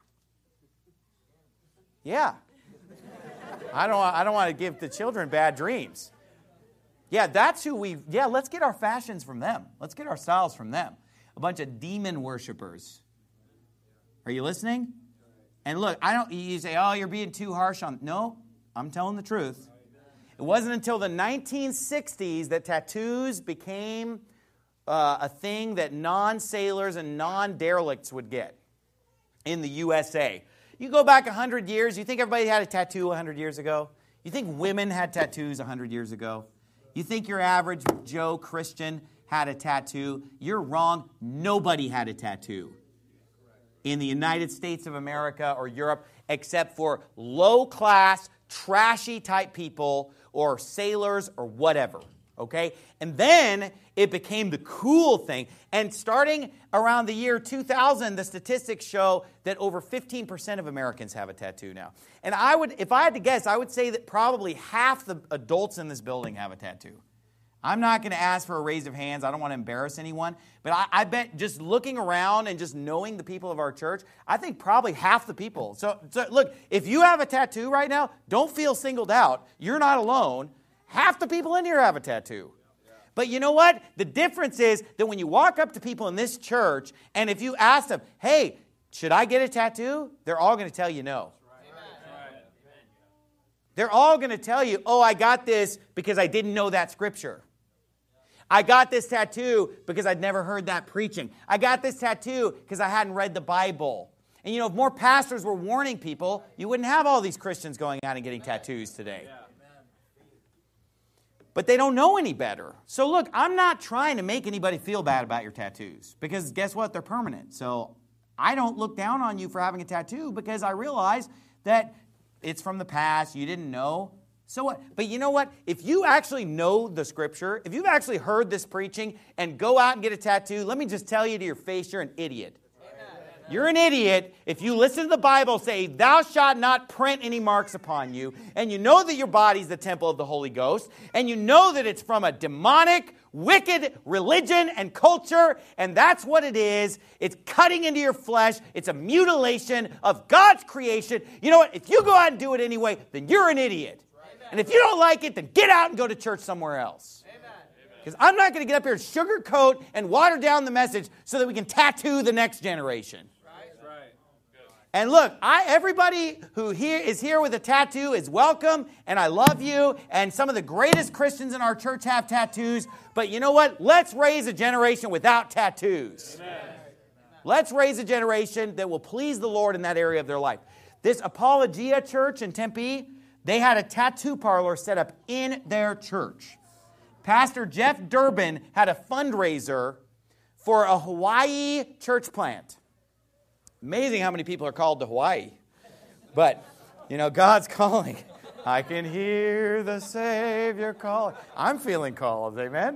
Yeah. I don't want to give the children bad dreams. Yeah, that's who let's get our fashions from them. Let's get our styles from them. A bunch of demon worshipers. Are you listening? And look, you say, oh, you're being too harsh on. No, I'm telling the truth. It wasn't until the 1960s that tattoos became a thing that non-sailors and non-derelicts would get in the USA. You go back 100 years, you think everybody had a tattoo 100 years ago? You think women had tattoos 100 years ago? You think your average Joe Christian had a tattoo? You're wrong. Nobody had a tattoo in the United States of America or Europe except for low-class, trashy-type people or sailors or whatever. Okay? And then it became the cool thing. And starting around the year 2000, the statistics show that over 15% of Americans have a tattoo now. And if I had to guess, I would say that probably half the adults in this building have a tattoo. I'm not going to ask for a raise of hands. I don't want to embarrass anyone. But I bet just looking around and just knowing the people of our church, I think probably half the people. So look, if you have a tattoo right now, don't feel singled out. You're not alone. Half the people in here have a tattoo. But you know what? The difference is that when you walk up to people in this church, and if you ask them, hey, should I get a tattoo? They're all going to tell you no. They're all going to tell you, oh, I got this because I didn't know that scripture. I got this tattoo because I'd never heard that preaching. I got this tattoo because I hadn't read the Bible. And you know, if more pastors were warning people, you wouldn't have all these Christians going out and getting tattoos today. But they don't know any better. So look, I'm not trying to make anybody feel bad about your tattoos. Because guess what? They're permanent. So I don't look down on you for having a tattoo because I realize that it's from the past. You didn't know. So what? But you know what? If you actually know the scripture, if you've actually heard this preaching and go out and get a tattoo, let me just tell you to your face, you're an idiot. You're an idiot if you listen to the Bible say, thou shalt not print any marks upon you, and you know that your body's the temple of the Holy Ghost, and you know that it's from a demonic, wicked religion and culture, and that's what it is. It's cutting into your flesh. It's a mutilation of God's creation. You know what? If you go out and do it anyway, then you're an idiot. And if you don't like it, then get out and go to church somewhere else. Because I'm not going to get up here and sugarcoat and water down the message so that we can tattoo the next generation. And look, everybody who is here with a tattoo is welcome, and I love you, and some of the greatest Christians in our church have tattoos, but you know what? Let's raise a generation without tattoos. Amen. Let's raise a generation that will please the Lord in that area of their life. This Apologia church in Tempe, they had a tattoo parlor set up in their church. Pastor Jeff Durbin had a fundraiser for a Hawaii church plant. Amazing how many people are called to Hawaii. But, you know, God's calling. I can hear the Savior calling. I'm feeling called, amen?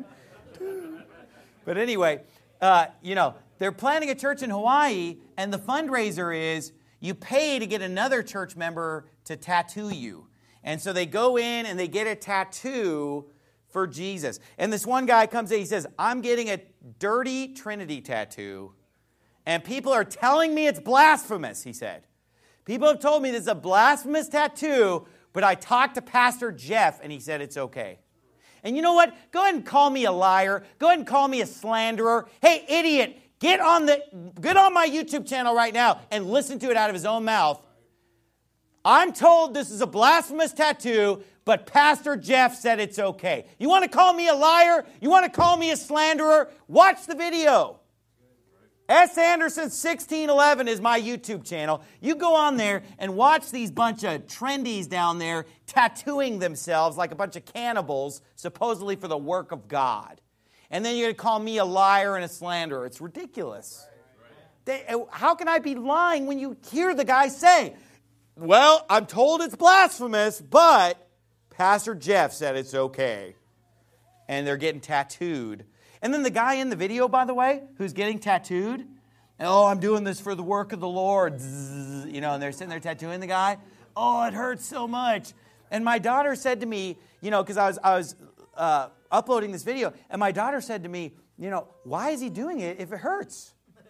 But anyway, you know, they're planning a church in Hawaii, and the fundraiser is you pay to get another church member to tattoo you. And so they go in and they get a tattoo for Jesus. And this one guy comes in, he says, I'm getting a dirty Trinity tattoo. And people are telling me it's blasphemous, he said. People have told me this is a blasphemous tattoo, but I talked to Pastor Jeff, and he said it's okay. And you know what? Go ahead and call me a liar. Go ahead and call me a slanderer. Hey, idiot, Get on my YouTube channel right now and listen to it out of his own mouth. I'm told this is a blasphemous tattoo, but Pastor Jeff said it's okay. You want to call me a liar? You want to call me a slanderer? Watch the video. S. Anderson 1611 is my YouTube channel. You go on there and watch these bunch of trendies down there tattooing themselves like a bunch of cannibals, supposedly for the work of God. And then you're going to call me a liar and a slanderer. It's ridiculous. How can I be lying when you hear the guy say, well, I'm told it's blasphemous, but Pastor Jeff said it's okay. And they're getting tattooed. And then the guy in the video, by the way, who's getting tattooed, oh, I'm doing this for the work of the Lord. Zzz, and they're sitting there tattooing the guy. Oh, it hurts so much. And my daughter said to me, because I was uploading this video, and my daughter said to me, why is he doing it if it hurts?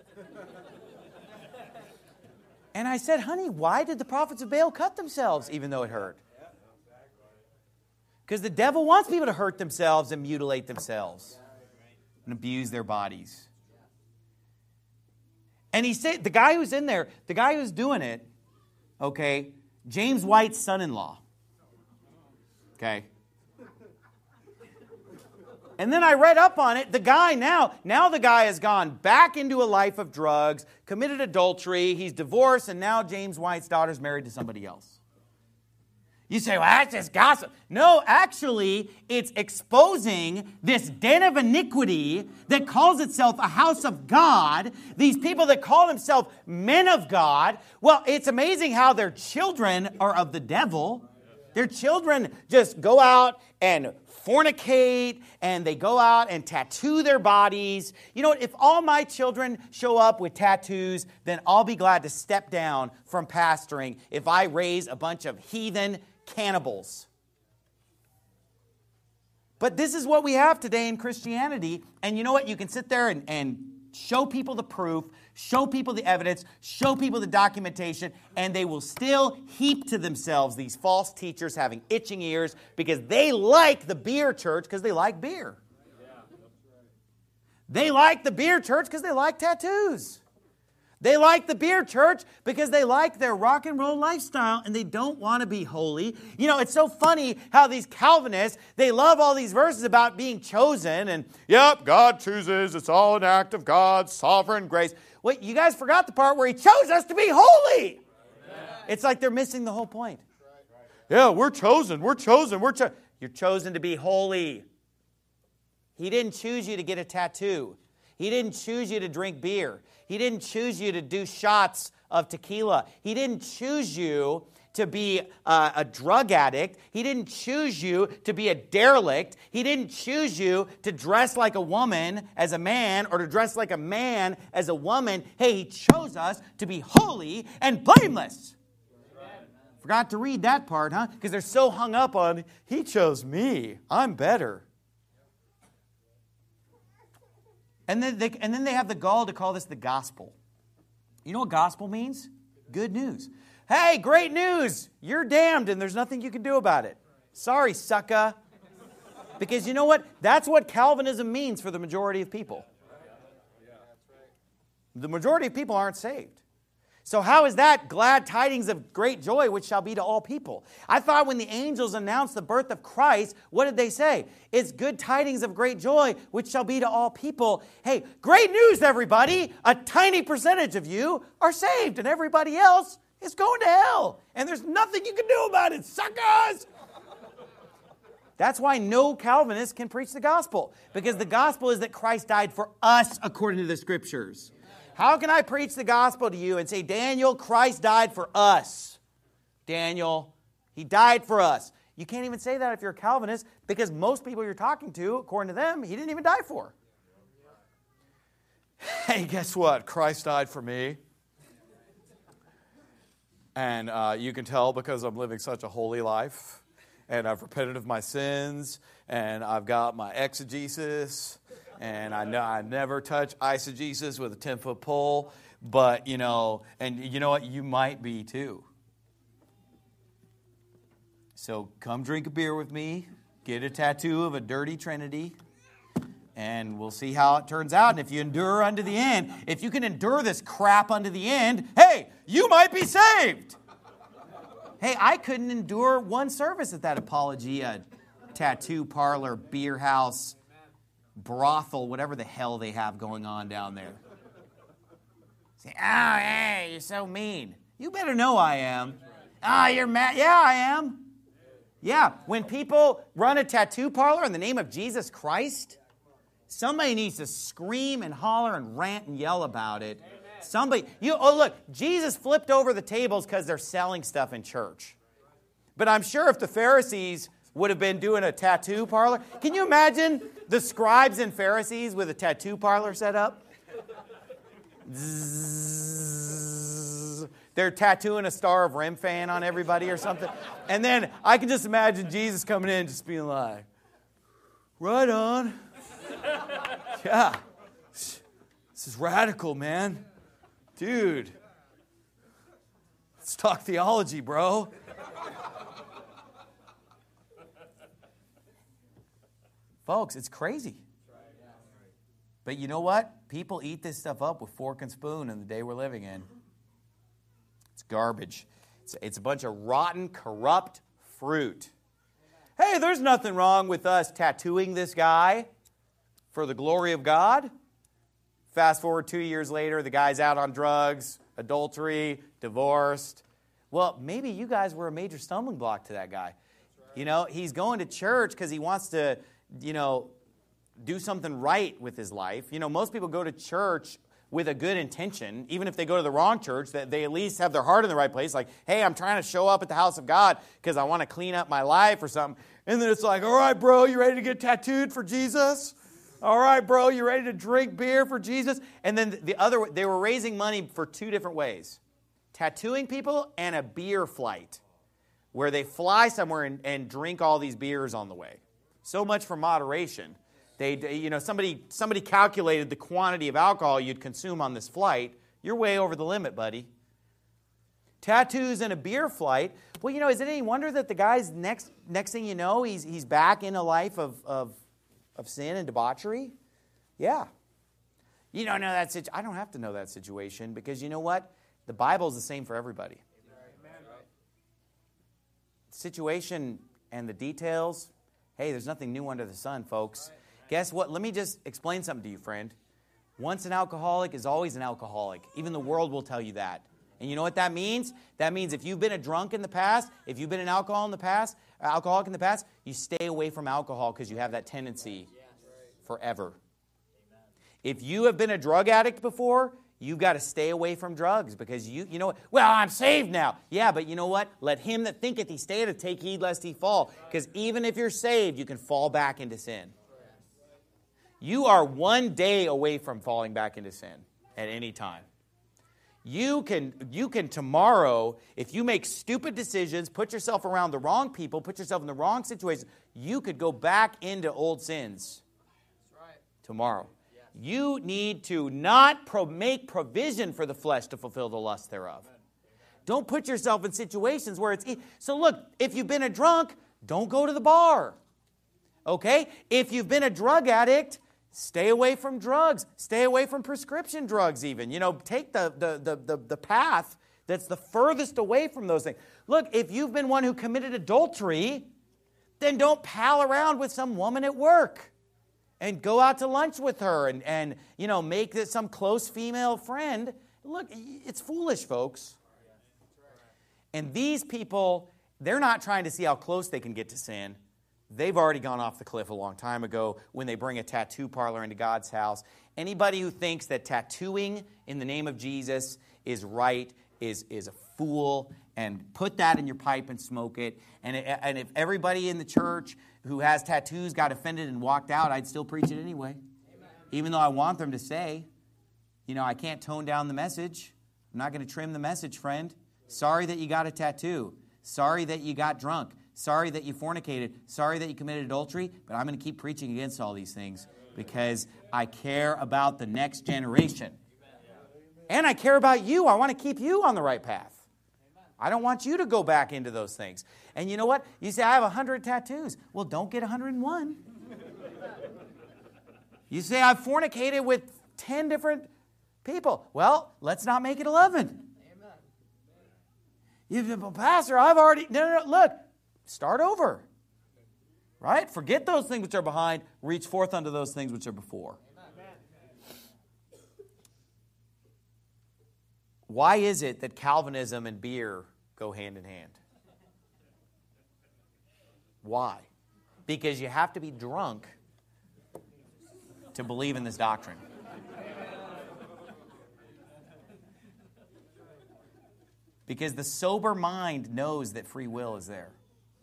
And I said, honey, why did the prophets of Baal cut themselves even though it hurt? Because the devil wants people to hurt themselves and mutilate themselves and abuse their bodies. And he said, the guy who's in there, the guy who's doing it, okay, James White's son-in-law. Okay. And then I read up on it. The guy now the guy has gone back into a life of drugs, committed adultery, he's divorced, and now James White's daughter's married to somebody else. You say, well, that's just gossip. No, actually, it's exposing this den of iniquity that calls itself a house of God. These people that call themselves men of God. Well, it's amazing how their children are of the devil. Their children just go out and fornicate, and they go out and tattoo their bodies. You know what? If all my children show up with tattoos, then I'll be glad to step down from pastoring if I raise a bunch of heathen cannibals. But this is what we have today in Christianity. And you know what? You can sit there and show people the proof, show people the evidence, show people the documentation, and they will still heap to themselves these false teachers having itching ears because they like the beer church because they like beer. They like the beer church because they like tattoos. They like the beer church because they like their rock and roll lifestyle and they don't want to be holy. It's so funny how these Calvinists, they love all these verses about being chosen and, yep, God chooses. It's all an act of God's sovereign grace. Wait, you guys forgot the part where He chose us to be holy. Amen. It's like they're missing the whole point. Yeah, we're chosen. You're chosen to be holy. He didn't choose you to get a tattoo. He didn't choose you to drink beer. He didn't choose you to do shots of tequila. He didn't choose you to be a drug addict. He didn't choose you to be a derelict. He didn't choose you to dress like a woman as a man or to dress like a man as a woman. Hey, He chose us to be holy and blameless. Amen. Forgot to read that part, huh? Because they're so hung up on, He chose me. I'm better. And then they have the gall to call this the gospel. You know what gospel means? Good news. Hey, great news. You're damned and there's nothing you can do about it. Sorry, sucker. Because you know what? That's what Calvinism means for the majority of people. The majority of people aren't saved. So how is that glad tidings of great joy, which shall be to all people? I thought when the angels announced the birth of Christ, what did they say? It's good tidings of great joy, which shall be to all people. Hey, great news, everybody. A tiny percentage of you are saved, and everybody else is going to hell. And there's nothing you can do about it, suckers! That's why no Calvinist can preach the gospel. Because the gospel is that Christ died for us according to the Scriptures. How can I preach the gospel to you and say, Daniel, Christ died for us? Daniel, He died for us. You can't even say that if you're a Calvinist because most people you're talking to, according to them, He didn't even die for. Hey, guess what? Christ died for me. And you can tell because I'm living such a holy life. And I've repented of my sins. And I've got my exegesis. And I know I never touch eisegesis with a 10-foot pole, but, and you know what? You might be too. So come drink a beer with me, get a tattoo of a dirty Trinity, And we'll see how it turns out. And if you endure unto the end, if you can endure this crap unto the end, hey, you might be saved. Hey, I couldn't endure one service at that Apologia tattoo parlor, beer house, brothel, whatever the hell they have going on down there. Say, oh, hey, you're so mean. You better know I am. Ah, you're mad. Yeah, I am. Yeah, when people run a tattoo parlor in the name of Jesus Christ, somebody needs to scream and holler and rant and yell about it. Look, Jesus flipped over the tables because they're selling stuff in church. But I'm sure if the Pharisees would have been doing a tattoo parlor, can you imagine the scribes and Pharisees with a tattoo parlor set up? Zzz, they're tattooing a Star of Remphan on everybody or something. And then I can just imagine Jesus coming in just being like, right on. Yeah. This is radical, man. Dude. Let's talk theology, bro. Folks, it's crazy. But you know what? People eat this stuff up with fork and spoon in the day we're living in. It's garbage. It's a bunch of rotten, corrupt fruit. Hey, there's nothing wrong with us tattooing this guy for the glory of God. Fast forward 2 years later, the guy's out on drugs, adultery, divorced. Well, maybe you guys were a major stumbling block to that guy. You know, he's going to church because he wants to, do something right with his life. You know, most people go to church with a good intention, even if they go to the wrong church, that they at least have their heart in the right place. Like, hey, I'm trying to show up at the house of God because I want to clean up my life or something. And then it's like, all right, bro, you ready to get tattooed for Jesus? All right, bro, you ready to drink beer for Jesus? And then they were raising money for two different ways. Tattooing people and a beer flight, where they fly somewhere and drink all these beers on the way. So much for moderation. Somebody calculated the quantity of alcohol you'd consume on this flight. You're way over the limit, buddy. Tattoos and a beer flight. Well, is it any wonder that the guy's next thing you know, he's back in a life of sin and debauchery? Yeah. You don't know that I don't have to know that situation because you know what? The Bible is the same for everybody. The situation and the details, hey, there's nothing new under the sun, folks. Guess what? Let me just explain something to you, friend. Once an alcoholic is always an alcoholic. Even the world will tell you that. And you know what that means? That means if you've been a drunk in the past, if you've been an alcoholic in the past, you stay away from alcohol because you have that tendency forever. If you have been a drug addict before, you've got to stay away from drugs because you know what? Well, I'm saved now. Yeah, but you know what? Let him that thinketh he standeth take heed lest he fall. Because even if you're saved, you can fall back into sin. You are one day away from falling back into sin at any time. You can tomorrow, if you make stupid decisions, put yourself around the wrong people, put yourself in the wrong situations, you could go back into old sins tomorrow. You need to not make provision for the flesh to fulfill the lust thereof. Don't put yourself in situations where it's... So look, if you've been a drunk, don't go to the bar. Okay? If you've been a drug addict, stay away from drugs. Stay away from prescription drugs even. Take the path that's the furthest away from those things. Look, if you've been one who committed adultery, then don't pal around with some woman at work. And go out to lunch with her and make this some close female friend. Look, it's foolish, folks. And these people, they're not trying to see how close they can get to sin. They've already gone off the cliff a long time ago when they bring a tattoo parlor into God's house. Anybody who thinks that tattooing in the name of Jesus is right is a fool, and put that in your pipe and smoke it. And if everybody in the church who has tattoos got offended and walked out, I'd still preach it anyway. Amen. Even though I want them to say, I can't tone down the message. I'm not going to trim the message, friend. Sorry that you got a tattoo. Sorry that you got drunk. Sorry that you fornicated. Sorry that you committed adultery. But I'm going to keep preaching against all these things because I care about the next generation. And I care about you. I want to keep you on the right path. I don't want you to go back into those things. And you know what? You say, I have 100 tattoos. Well, don't get 101. You say, I've fornicated with 10 different people. Well, let's not make it 11. You say, well, Pastor, I've already... No, look. Start over. Right? Forget those things which are behind. Reach forth unto those things which are before. Why is it that Calvinism and beer go hand in hand? Why? Because you have to be drunk to believe in this doctrine. Because the sober mind knows that free will is there.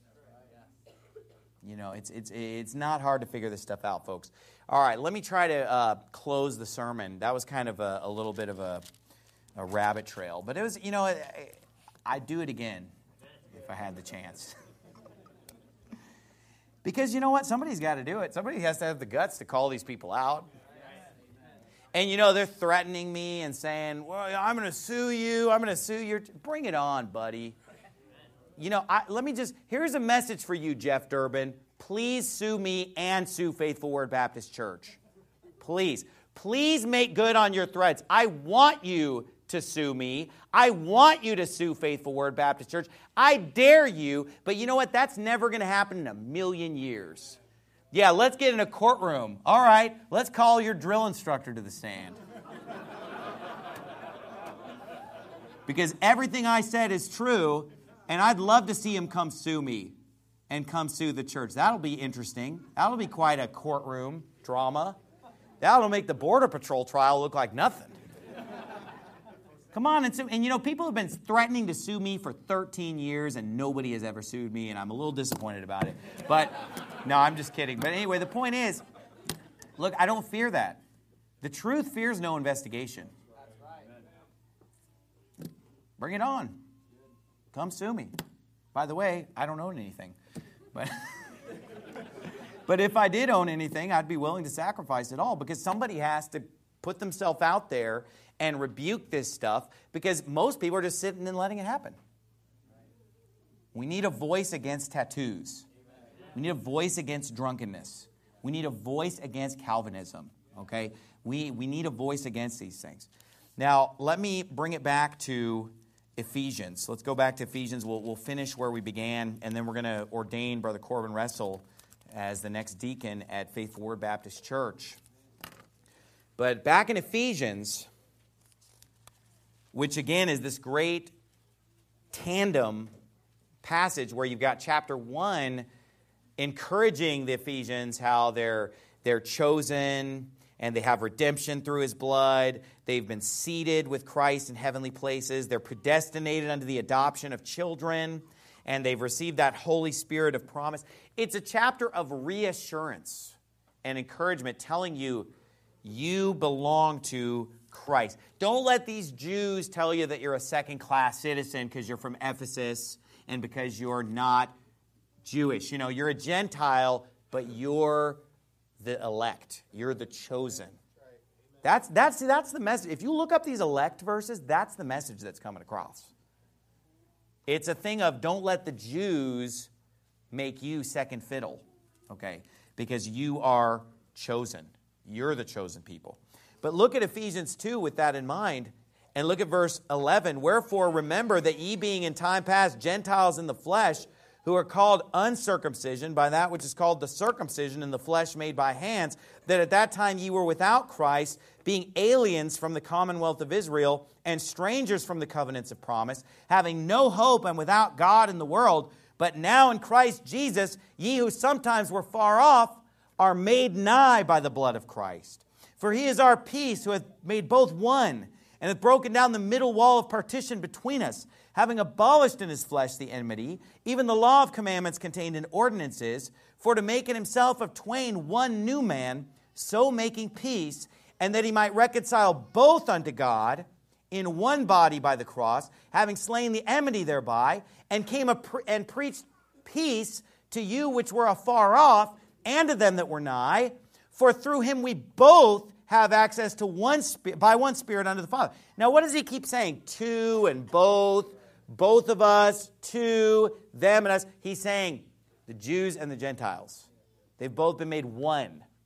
You know, it's not hard to figure this stuff out, folks. All right, let me try to close the sermon. That was kind of a little bit of a rabbit trail. But it was, you know, I'd do it again if I had the chance. Because you know what? Somebody's got to do it. Somebody has to have the guts to call these people out. And you know, they're threatening me and saying, well, I'm going to sue you. I'm going to sue you. Bring it on, buddy. You know, here's a message for you, Jeff Durbin. Please sue me and sue Faithful Word Baptist Church. Please. Please make good on your threats. I want you to sue me. I want you to sue Faithful Word Baptist Church. I dare you. But you know what? That's never going to happen in a million years. Yeah, let's get in a courtroom. All right, let's call your drill instructor to the stand. Because everything I said is true, and I'd love to see him come sue me and come sue the church. That'll be interesting. That'll be quite a courtroom drama. That'll make the Border Patrol trial look like nothing. Come on, and you know, people have been threatening to sue me for 13 years, and nobody has ever sued me, and I'm a little disappointed about it. But, no, I'm just kidding. But anyway, the point is, look, I don't fear that. The truth fears no investigation. Bring it on. Come sue me. By the way, I don't own anything. But if I did own anything, I'd be willing to sacrifice it all, because somebody has to put themselves out there and rebuke this stuff, because most people are just sitting and letting it happen. We need a voice against tattoos. We need a voice against drunkenness. We need a voice against Calvinism. Okay? We need a voice against these things. Now, let me bring it back to Ephesians. Let's go back to Ephesians. We'll finish where we began, and then we're going to ordain Brother Corbin Russell as the next deacon at Faithful Word Baptist Church. But back in Ephesians, which again is this great tandem passage where you've got chapter 1 encouraging the Ephesians how they're chosen and they have redemption through His blood. They've been seated with Christ in heavenly places. They're predestinated unto the adoption of children, and they've received that Holy Spirit of promise. It's a chapter of reassurance and encouragement telling you, you belong to Christ. Don't let these Jews tell you that you're a second-class citizen because you're from Ephesus and because you're not Jewish. You know, you're a Gentile, but you're the elect. You're the chosen. That's the message. If you look up these elect verses, that's the message that's coming across. It's a thing of don't let the Jews make you second fiddle, okay? Because you are chosen. You're the chosen people. But look at Ephesians 2 with that in mind, and look at verse 11. Wherefore remember that ye being in time past Gentiles in the flesh, who are called uncircumcision by that which is called the circumcision in the flesh made by hands, that at that time ye were without Christ, being aliens from the commonwealth of Israel, and strangers from the covenants of promise, having no hope and without God in the world. But now in Christ Jesus, ye who sometimes were far off, are made nigh by the blood of Christ. For He is our peace, who hath made both one, and hath broken down the middle wall of partition between us, having abolished in His flesh the enmity, even the law of commandments contained in ordinances, for to make in Himself of twain one new man, so making peace, and that He might reconcile both unto God in one body by the cross, having slain the enmity thereby, and came and preached peace to you which were afar off, and to them that were nigh. For through Him we both have access to by one Spirit unto the Father. Now, what does he keep saying? To and both of us, to them and us. He's saying the Jews and the Gentiles. They've both been made one.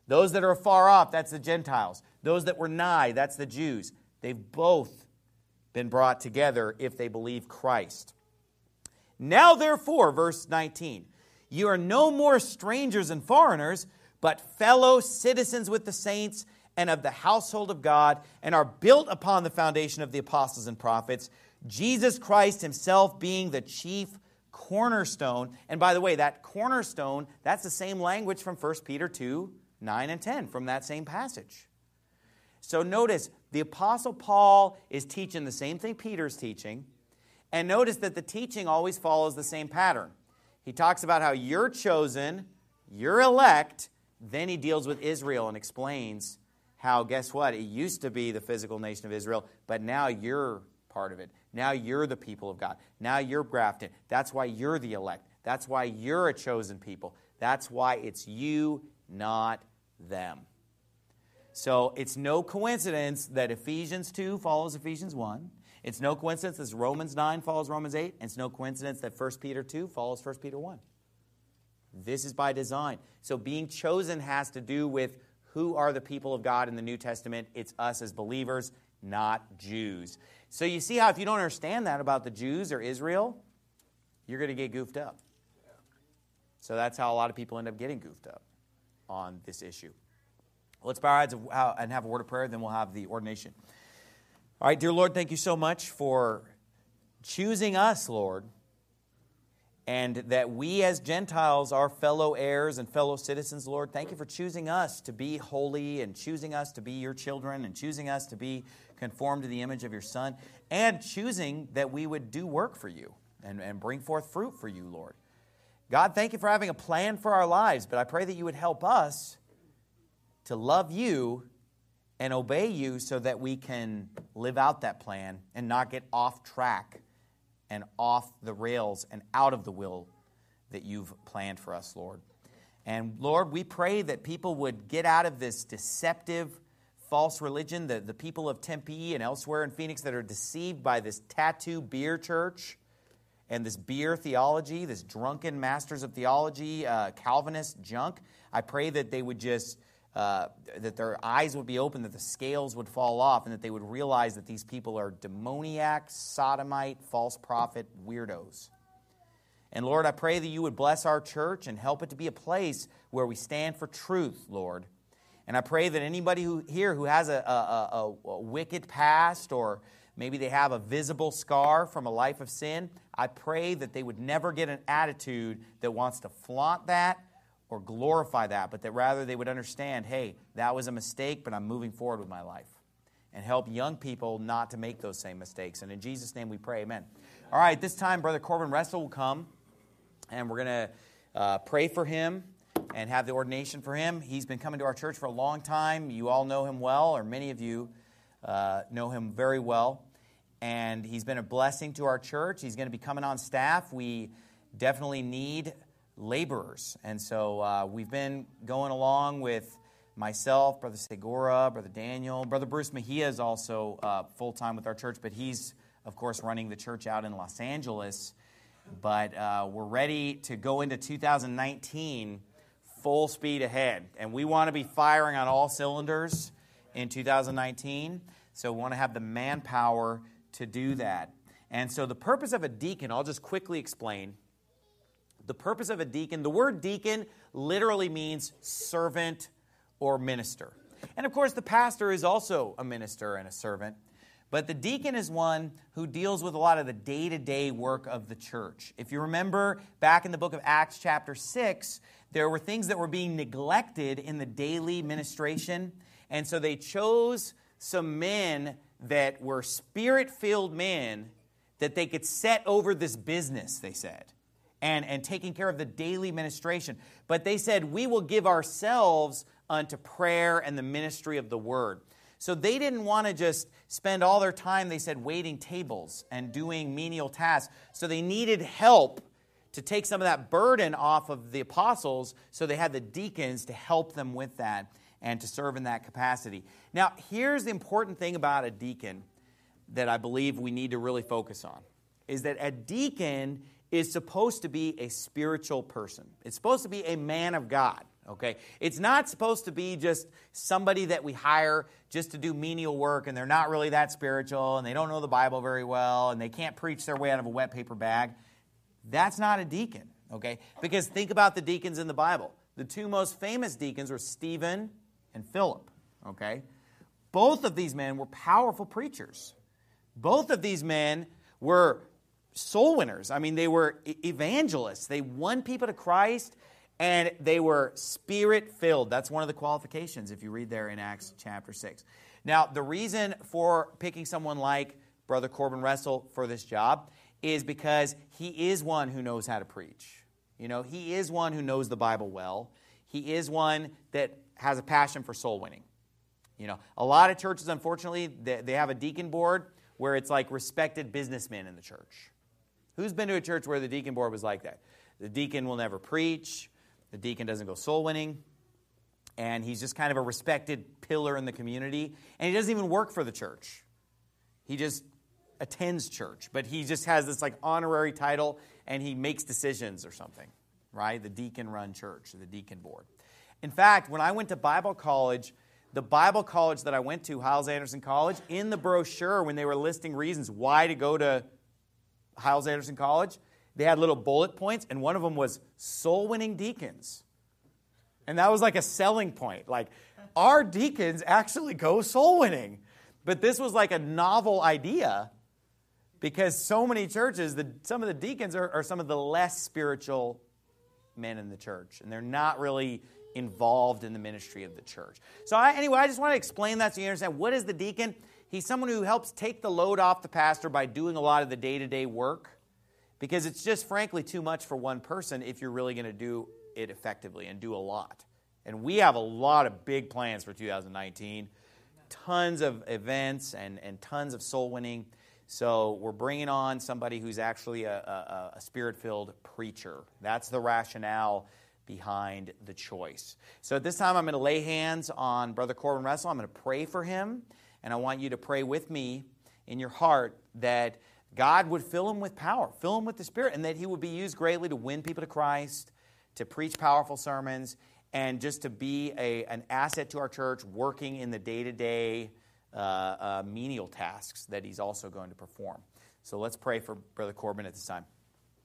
Those that are afar off, that's the Gentiles. Those that were nigh, that's the Jews. They've both been brought together if they believe Christ. Now therefore, verse 19, you are no more strangers and foreigners, but fellow citizens with the saints and of the household of God, and are built upon the foundation of the apostles and prophets, Jesus Christ himself being the chief cornerstone. And by the way, that cornerstone, that's the same language from 1 Peter 2, 9 and 10, from that same passage. So notice, the Apostle Paul is teaching the same thing Peter's teaching, and notice that the teaching always follows the same pattern. He talks about how you're chosen, you're elect, then he deals with Israel and explains how, guess what, it used to be the physical nation of Israel, but now you're part of it. Now you're the people of God. Now you're grafted. That's why you're the elect. That's why you're a chosen people. That's why it's you, not them. So it's no coincidence that Ephesians 2 follows Ephesians 1. It's no coincidence that Romans 9 follows Romans 8. And it's no coincidence that 1 Peter 2 follows 1 Peter 1. This is by design. So being chosen has to do with who are the people of God in the New Testament. It's us as believers, not Jews. So you see how if you don't understand that about the Jews or Israel, you're going to get goofed up. So that's how a lot of people end up getting goofed up on this issue. Let's bow our heads and have a word of prayer, then we'll have the ordination. All right, dear Lord, thank you so much for choosing us, Lord, and that we as Gentiles are fellow heirs and fellow citizens, Lord. Thank you for choosing us to be holy and choosing us to be your children and choosing us to be conformed to the image of your Son and choosing that we would do work for you and bring forth fruit for you, Lord. God, thank you for having a plan for our lives, but I pray that you would help us to love you and obey you so that we can live out that plan and not get off track and off the rails and out of the will that you've planned for us, Lord. And Lord, we pray that people would get out of this deceptive, false religion, the people of Tempe and elsewhere in Phoenix that are deceived by this tattoo beer church and this beer theology, this drunken masters of theology, Calvinist junk. I pray that they would just, that their eyes would be open, that the scales would fall off, and that they would realize that these people are demoniac, sodomite, false prophet weirdos. And Lord, I pray that you would bless our church and help it to be a place where we stand for truth, Lord. And I pray that anybody who has a wicked past, or maybe they have a visible scar from a life of sin, I pray that they would never get an attitude that wants to flaunt that or glorify that, but that rather they would understand, hey, that was a mistake, but I'm moving forward with my life. And help young people not to make those same mistakes. And in Jesus' name we pray, amen. All right, this time Brother Corbin Ressel will come, and we're going to pray for him and have the ordination for him. He's been coming to our church for a long time. You all know him well, or many of you know him very well. And he's been a blessing to our church. He's going to be coming on staff. We definitely need laborers. And so we've been going along with myself, Brother Segura, Brother Daniel. Brother Bruce Mejia is also full-time with our church, but he's, of course, running the church out in Los Angeles. But we're ready to go into 2019 full speed ahead. And we want to be firing on all cylinders in 2019. So we want to have the manpower to do that. And so the purpose of a deacon, I'll just quickly explain. The purpose of a deacon, the word deacon literally means servant or minister. And of course, the pastor is also a minister and a servant. But the deacon is one who deals with a lot of the day-to-day work of the church. If you remember back in the book of Acts chapter 6, there were things that were being neglected in the daily ministration. And so they chose some men that were spirit-filled men that they could set over this business, they said, and taking care of the daily ministration. But they said, we will give ourselves unto prayer and the ministry of the word. So they didn't want to just spend all their time, they said, waiting tables and doing menial tasks. So they needed help to take some of that burden off of the apostles, so they had the deacons to help them with that and to serve in that capacity. Now, here's the important thing about a deacon that I believe we need to really focus on, is that a deacon is supposed to be a spiritual person. It's supposed to be a man of God, okay? It's not supposed to be just somebody that we hire just to do menial work, and they're not really that spiritual, and they don't know the Bible very well, and they can't preach their way out of a wet paper bag. That's not a deacon, okay? Because think about the deacons in the Bible. The two most famous deacons were Stephen and Philip, okay? Both of these men were powerful preachers. Both of these men were soul winners. I mean, they were evangelists. They won people to Christ, and they were Spirit-filled. That's one of the qualifications if you read there in Acts chapter 6. Now, the reason for picking someone like Brother Corbin Russell for this job is because he is one who knows how to preach. You know, he is one who knows the Bible well. He is one that has a passion for soul winning. You know, a lot of churches, unfortunately, they have a deacon board where it's like respected businessmen in the church. Who's been to a church where the deacon board was like that? The deacon will never preach. The deacon doesn't go soul winning. And he's just kind of a respected pillar in the community. And he doesn't even work for the church. He just attends church. But he just has this like honorary title and he makes decisions or something, right? The deacon-run church, the deacon board. In fact, when I went to Bible college, the Bible college that I went to, Hyles-Anderson College, in the brochure when they were listing reasons why to go to Hyles-Anderson College, they had little bullet points, and one of them was soul-winning deacons. And that was like a selling point. Like, our deacons actually go soul-winning. But this was like a novel idea because so many churches, some of the deacons are some of the less spiritual men in the church, and they're not really involved in the ministry of the church. So anyway, I just want to explain that so you understand. What is the deacon? He's someone who helps take the load off the pastor by doing a lot of the day-to-day work because it's just frankly too much for one person if you're really going to do it effectively and do a lot. And we have a lot of big plans for 2019. Tons of events and tons of soul winning. So we're bringing on somebody who's actually a Spirit-filled preacher. That's the rationale behind the choice. So at this time, I'm going to lay hands on Brother Corbin Russell. I'm going to pray for him, and I want you to pray with me in your heart that God would fill him with power, fill him with the Spirit, and that he would be used greatly to win people to Christ, to preach powerful sermons, and just to be an asset to our church, working in the day-to-day menial tasks that he's also going to perform. So let's pray for Brother Corbin at this time.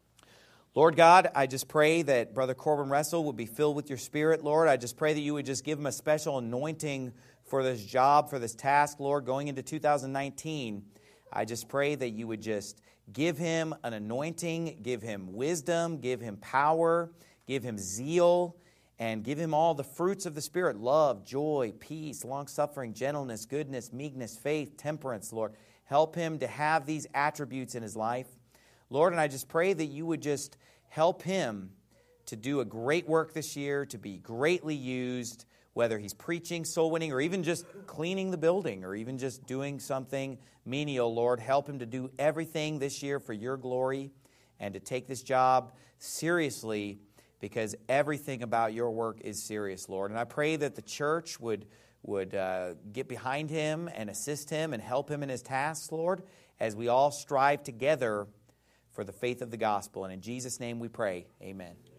Lord God, I just pray that Brother Corbin Russell would be filled with your Spirit, Lord. I just pray that you would just give him a special anointing for this job, for this task, Lord, going into 2019. I just pray that you would just give him an anointing, give him wisdom, give him power, give him zeal, and give him all the fruits of the Spirit, love, joy, peace, long-suffering, gentleness, goodness, meekness, faith, temperance, Lord. Help him to have these attributes in his life. Lord, and I just pray that you would just help him to do a great work this year, to be greatly used, whether he's preaching, soul winning, or even just cleaning the building, or even just doing something menial. Lord, help him to do everything this year for your glory and to take this job seriously because everything about your work is serious, Lord. And I pray that the church would get behind him and assist him and help him in his tasks, Lord, as we all strive together for the faith of the gospel. And in Jesus' name we pray, amen.